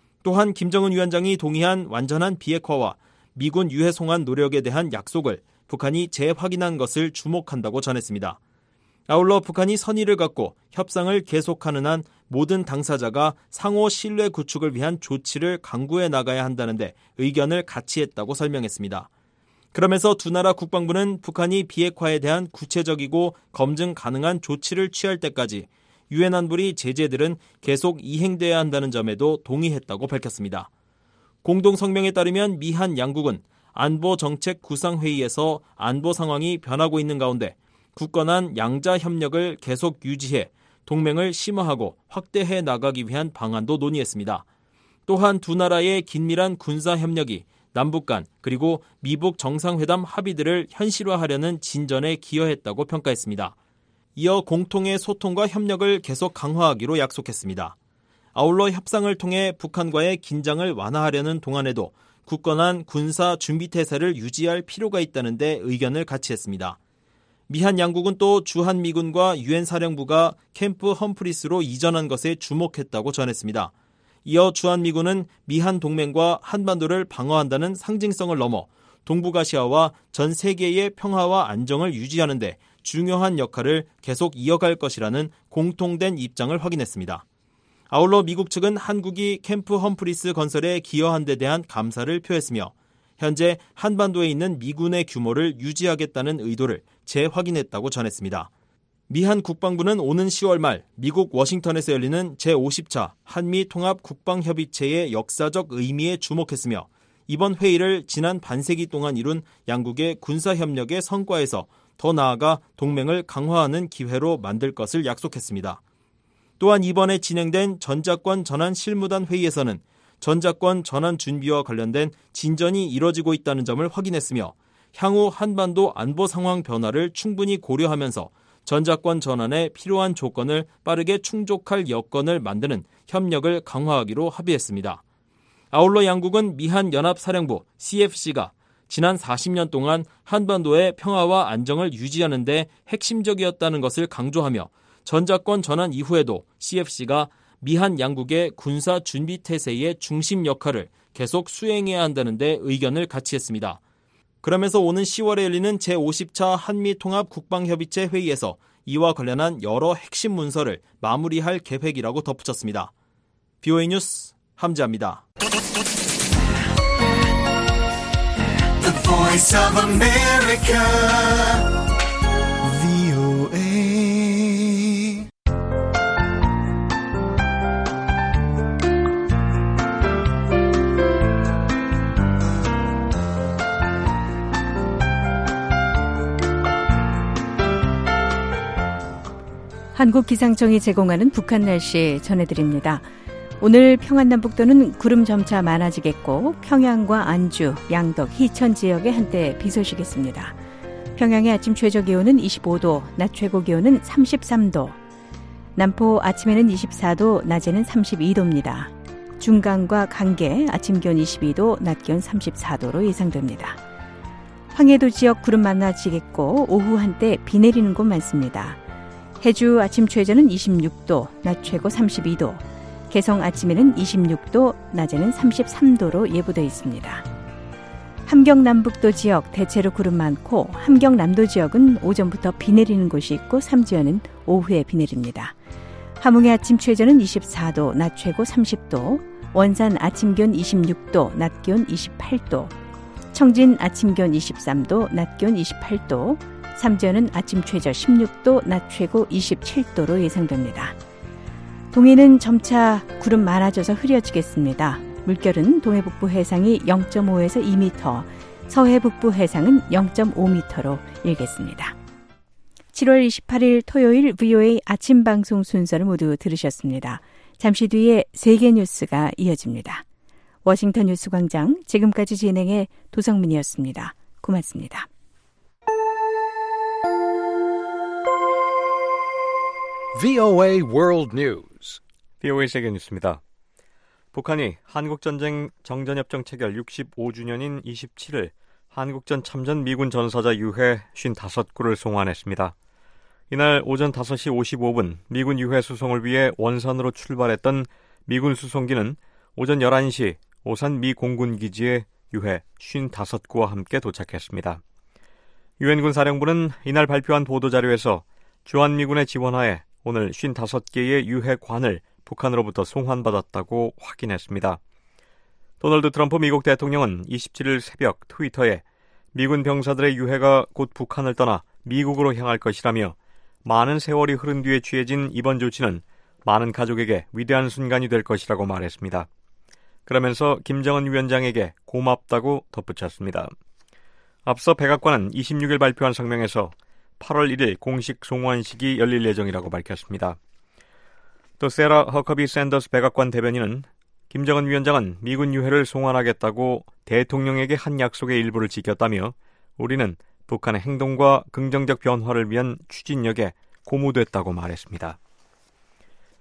또한 김정은 위원장이 동의한 완전한 비핵화와 미군 유해 송환 노력에 대한 약속을 북한이 재확인한 것을 주목한다고 전했습니다. 아울러 북한이 선의를 갖고 협상을 계속하는 한 모든 당사자가 상호 신뢰 구축을 위한 조치를 강구해 나가야 한다는데 의견을 같이 했다고 설명했습니다. 그러면서 두 나라 국방부는 북한이 비핵화에 대한 구체적이고 검증 가능한 조치를 취할 때까지 유엔 안보리 제재들은 계속 이행돼야 한다는 점에도 동의했다고 밝혔습니다. 공동 성명에 따르면 미한 양국은 안보정책 구상회의에서 안보 상황이 변하고 있는 가운데 굳건한 양자 협력을 계속 유지해 동맹을 심화하고 확대해 나가기 위한 방안도 논의했습니다. 또한 두 나라의 긴밀한 군사 협력이 남북 간 그리고 미북 정상회담 합의들을 현실화하려는 진전에 기여했다고 평가했습니다. 이어 공통의 소통과 협력을 계속 강화하기로 약속했습니다. 아울러 협상을 통해 북한과의 긴장을 완화하려는 동안에도 굳건한 군사 준비태세를 유지할 필요가 있다는 데 의견을 같이 했습니다. 미한 양국은 또 주한미군과 유엔 사령부가 캠프 험프리스로 이전한 것에 주목했다고 전했습니다. 이어 주한미군은 미한 동맹과 한반도를 방어한다는 상징성을 넘어 동북아시아와 전 세계의 평화와 안정을 유지하는 데 중요한 역할을 계속 이어갈 것이라는 공통된 입장을 확인했습니다. 아울러 미국 측은 한국이 캠프 험프리스 건설에 기여한 데 대한 감사를 표했으며 현재 한반도에 있는 미군의 규모를 유지하겠다는 의도를 재확인했다고 전했습니다. 미한 국방부는 오는 10월 말 미국 워싱턴에서 열리는 제50차 한미 통합 국방협의체의 역사적 의미에 주목했으며 이번 회의를 지난 반세기 동안 이룬 양국의 군사협력의 성과에서 더 나아가 동맹을 강화하는 기회로 만들 것을 약속했습니다. 또한 이번에 진행된 전자권 전환 실무단 회의에서는 전자권 전환 준비와 관련된 진전이 이뤄지고 있다는 점을 확인했으며 향후 한반도 안보 상황 변화를 충분히 고려하면서 전자권 전환에 필요한 조건을 빠르게 충족할 여건을 만드는 협력을 강화하기로 합의했습니다. 아울러 양국은 미한 연합사령부 CFC가 지난 40년 동안 한반도의 평화와 안정을 유지하는 데 핵심적이었다는 것을 강조하며 전자권 전환 이후에도 CFC가 미한 양국의 군사 준비 태세의 중심 역할을 계속 수행해야 한다는 데 의견을 같이 했습니다. 그러면서 오는 10월에 열리는 제50차 한미통합 국방협의체 회의에서 이와 관련한 여러 핵심 문서를 마무리할 계획이라고 덧붙였습니다. BOA 뉴스 함지아입니다. The Voice of America, VOA. 한국기상청이 제공하는 북한 날씨 전해드립니다. 오늘 평안남북도는 구름 점차 많아지겠고 평양과 안주, 양덕, 희천 지역에 한때 비 소식겠습니다. 평양의 아침 최저기온은 25도, 낮 최고기온은 33도. 남포 아침에는 24도, 낮에는 32도입니다. 중강과 강계 아침 기온 22도, 낮 기온 34도로 예상됩니다. 황해도 지역 구름 많아지겠고 오후 한때 비 내리는 곳 많습니다. 해주 아침 최저는 26도, 낮 최고 32도. 개성 아침에는 26도, 낮에는 33도로 예보되어 있습니다. 함경남북도 지역 대체로 구름 많고 함경남도 지역은 오전부터 비 내리는 곳이 있고 삼지연은 오후에 비 내립니다. 함흥의 아침 최저는 24도, 낮 최고 30도, 원산 아침 기온 26도, 낮 기온 28도, 청진 아침 기온 23도, 낮 기온 28도, 삼지연은 아침 최저 16도, 낮 최고 27도로 예상됩니다. 동해는 점차 구름 많아져서 흐려지겠습니다. 물결은 동해 북부 해상이 0.5에서 2m, 서해 북부 해상은 0.5m로 일겠습니다. 7월 28일 토요일 VOA 아침 방송 순서를 모두 들으셨습니다. 잠시 뒤에 세계 뉴스가 이어집니다. 워싱턴 뉴스광장 지금까지 진행해 도성민이었습니다. 고맙습니다. VOA World News. VOA 세계 뉴스입니다. 북한이 한국전쟁 정전협정 체결 65주년인 27일 한국전 참전 미군 전사자 유해 55구를 송환했습니다. 이날 오전 5시 55분 미군 유해 수송을 위해 원산으로 출발했던 미군 수송기는 오전 11시 오산 미 공군기지에 유해 55구와 함께 도착했습니다. 유엔군 사령부는 이날 발표한 보도자료에서 주한미군의 지원하에 오늘 55개의 유해관을 북한으로부터 송환받았다고 확인했습니다. 도널드 트럼프 미국 대통령은 27일 새벽 트위터에 미군 병사들의 유해가 곧 북한을 떠나 미국으로 향할 것이라며 많은 세월이 흐른 뒤에 취해진 이번 조치는 많은 가족에게 위대한 순간이 될 것이라고 말했습니다. 그러면서 김정은 위원장에게 고맙다고 덧붙였습니다. 앞서 백악관은 26일 발표한 성명에서 8월 1일 공식 송환식이 열릴 예정이라고 밝혔습니다. 또 세라 허커비 샌더스 백악관 대변인은 김정은 위원장은 미군 유해를 송환하겠다고 대통령에게 한 약속의 일부를 지켰다며 우리는 북한의 행동과 긍정적 변화를 위한 추진력에 고무됐다고 말했습니다.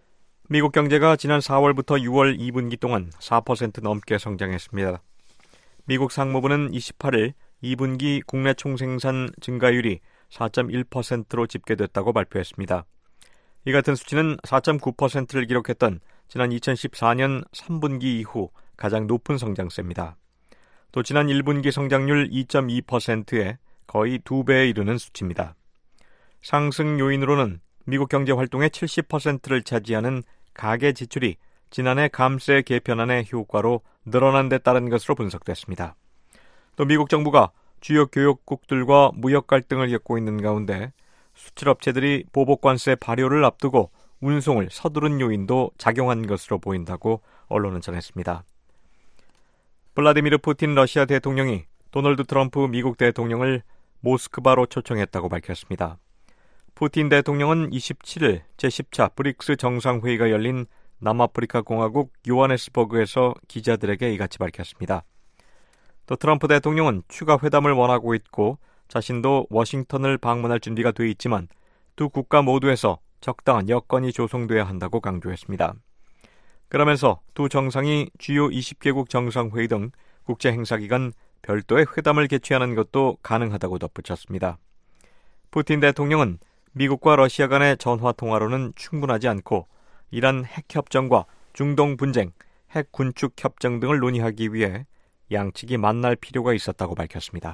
미국 경제가 지난 4월부터 6월 2분기 동안 4% 넘게 성장했습니다. 미국 상무부는 28일 2분기 국내 총생산 증가율이 4.1%로 집계됐다고 발표했습니다. 이 같은 수치는 4.9%를 기록했던 지난 2014년 3분기 이후 가장 높은 성장세입니다. 또 지난 1분기 성장률 2.2%에 거의 2배에 이르는 수치입니다. 상승 요인으로는 미국 경제 활동의 70%를 차지하는 가계 지출이 지난해 감세 개편안의 효과로 늘어난 데 따른 것으로 분석됐습니다. 또 미국 정부가 주요 교역국들과 무역 갈등을 겪고 있는 가운데 수출업체들이 보복관세 발효를 앞두고 운송을 서두른 요인도 작용한 것으로 보인다고 언론은 전했습니다. 블라디미르 푸틴 러시아 대통령이 도널드 트럼프 미국 대통령을 모스크바로 초청했다고 밝혔습니다. 푸틴 대통령은 27일 제10차 브릭스 정상회의가 열린 남아프리카 공화국 요하네스버그에서 기자들에게 이같이 밝혔습니다. 또 트럼프 대통령은 추가 회담을 원하고 있고 자신도 워싱턴을 방문할 준비가 돼 있지만 두 국가 모두에서 적당한 여건이 조성돼야 한다고 강조했습니다. 그러면서 두 정상이 주요 20개국 정상회의 등 국제 행사 기간 별도의 회담을 개최하는 것도 가능하다고 덧붙였습니다. 푸틴 대통령은 미국과 러시아 간의 전화 통화로는 충분하지 않고 이란 핵협정과 중동 분쟁, 핵 군축 협정 등을 논의하기 위해 양측이 만날 필요가 있었다고 밝혔습니다.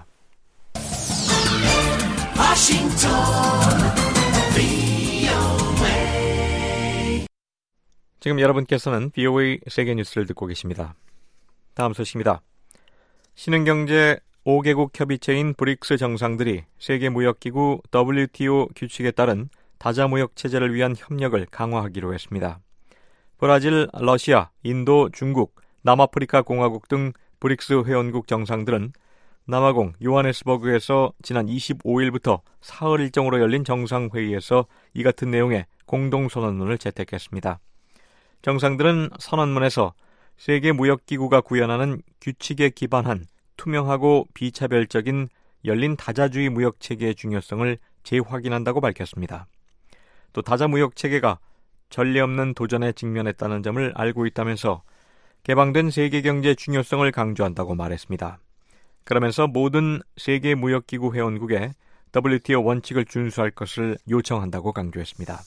지금 여러분께서는 VOA 세계뉴스를 듣고 계십니다. 다음 소식입니다. 신흥경제 5개국 협의체인 브릭스 정상들이 세계무역기구 WTO 규칙에 따른 다자무역체제를 위한 협력을 강화하기로 했습니다. 브라질, 러시아, 인도, 중국, 남아프리카 공화국 등 브릭스 회원국 정상들은 남아공 요하네스버그에서 지난 25일부터 사흘 일정으로 열린 정상회의에서 이 같은 내용의 공동선언문을 채택했습니다. 정상들은 선언문에서 세계무역기구가 구현하는 규칙에 기반한 투명하고 비차별적인 열린 다자주의 무역체계의 중요성을 재확인한다고 밝혔습니다. 또 다자무역체계가 전례 없는 도전에 직면했다는 점을 알고 있다면서 개방된 세계경제의 중요성을 강조한다고 말했습니다. 그러면서 모든 세계무역기구 회원국에 WTO 원칙을 준수할 것을 요청한다고 강조했습니다.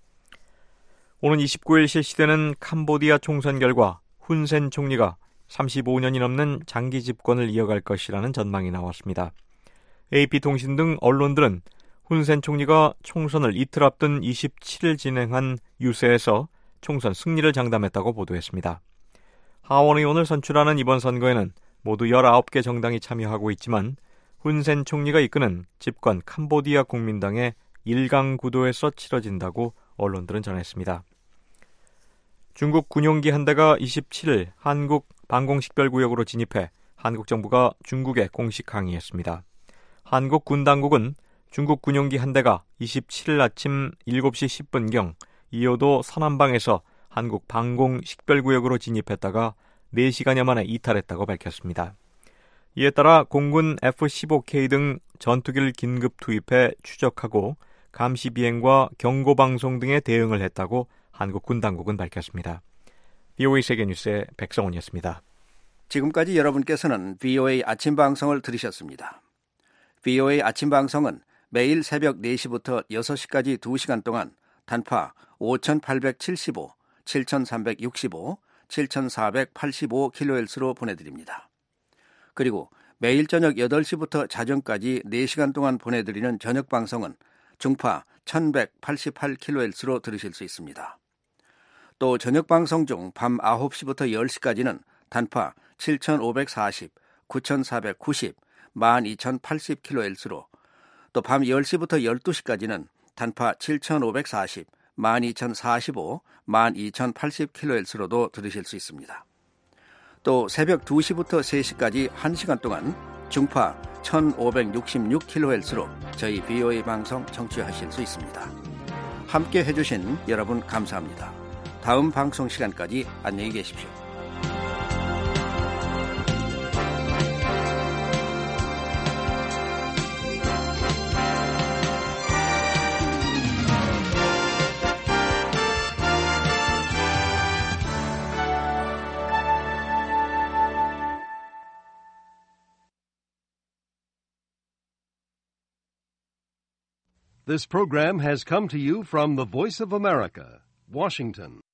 오는 29일 실시되는 캄보디아 총선 결과 훈센 총리가 35년이 넘는 장기 집권을 이어갈 것이라는 전망이 나왔습니다. AP통신 등 언론들은 훈센 총리가 총선을 이틀 앞둔 27일 진행한 유세에서 총선 승리를 장담했다고 보도했습니다. 하원의원을 선출하는 이번 선거에는 모두 19개 정당이 참여하고 있지만 훈센 총리가 이끄는 집권 캄보디아 국민당의 1강 구도에서 치러진다고 언론들은 전했습니다. 중국 군용기 한 대가 27일 한국 방공식별구역으로 진입해 한국 정부가 중국에 공식 항의했습니다. 한국 군 당국은 중국 군용기 한 대가 27일 아침 7시 10분경 이호도 서남방에서 한국 방공식별구역으로 진입했다가 4시간여 만에 이탈했다고 밝혔습니다. 이에 따라 공군 F-15K 등 전투기를 긴급 투입해 추적하고 감시 비행과 경고방송 등에 대응을 했다고 한국 군 당국은 밝혔습니다. VOA 세계뉴스의 백성훈이었습니다. 지금까지 여러분께서는 VOA 아침 방송을 들으셨습니다. VOA 아침 방송은 매일 새벽 4시부터 6시까지 2시간 동안 단파 5875, 7365, 7485kHz로 보내드립니다. 그리고 매일 저녁 8시부터 자정까지 4시간 동안 보내드리는 저녁 방송은 중파 1188kHz로 들으실 수 있습니다. 또 저녁 방송 중 밤 9시부터 10시까지는 단파 7540, 9490, 12080kHz로 또 밤 10시부터 12시까지는 단파 7540, 12045, 12080kHz로도 들으실 수 있습니다. 또 새벽 2시부터 3시까지 1시간 동안 중파 1566kHz로 저희 VOA 방송 청취하실 수 있습니다. 함께 해주신 여러분 감사합니다. 다음 방송 시간까지 안녕히 계십시오. This program has come to you from the Voice of America, Washington.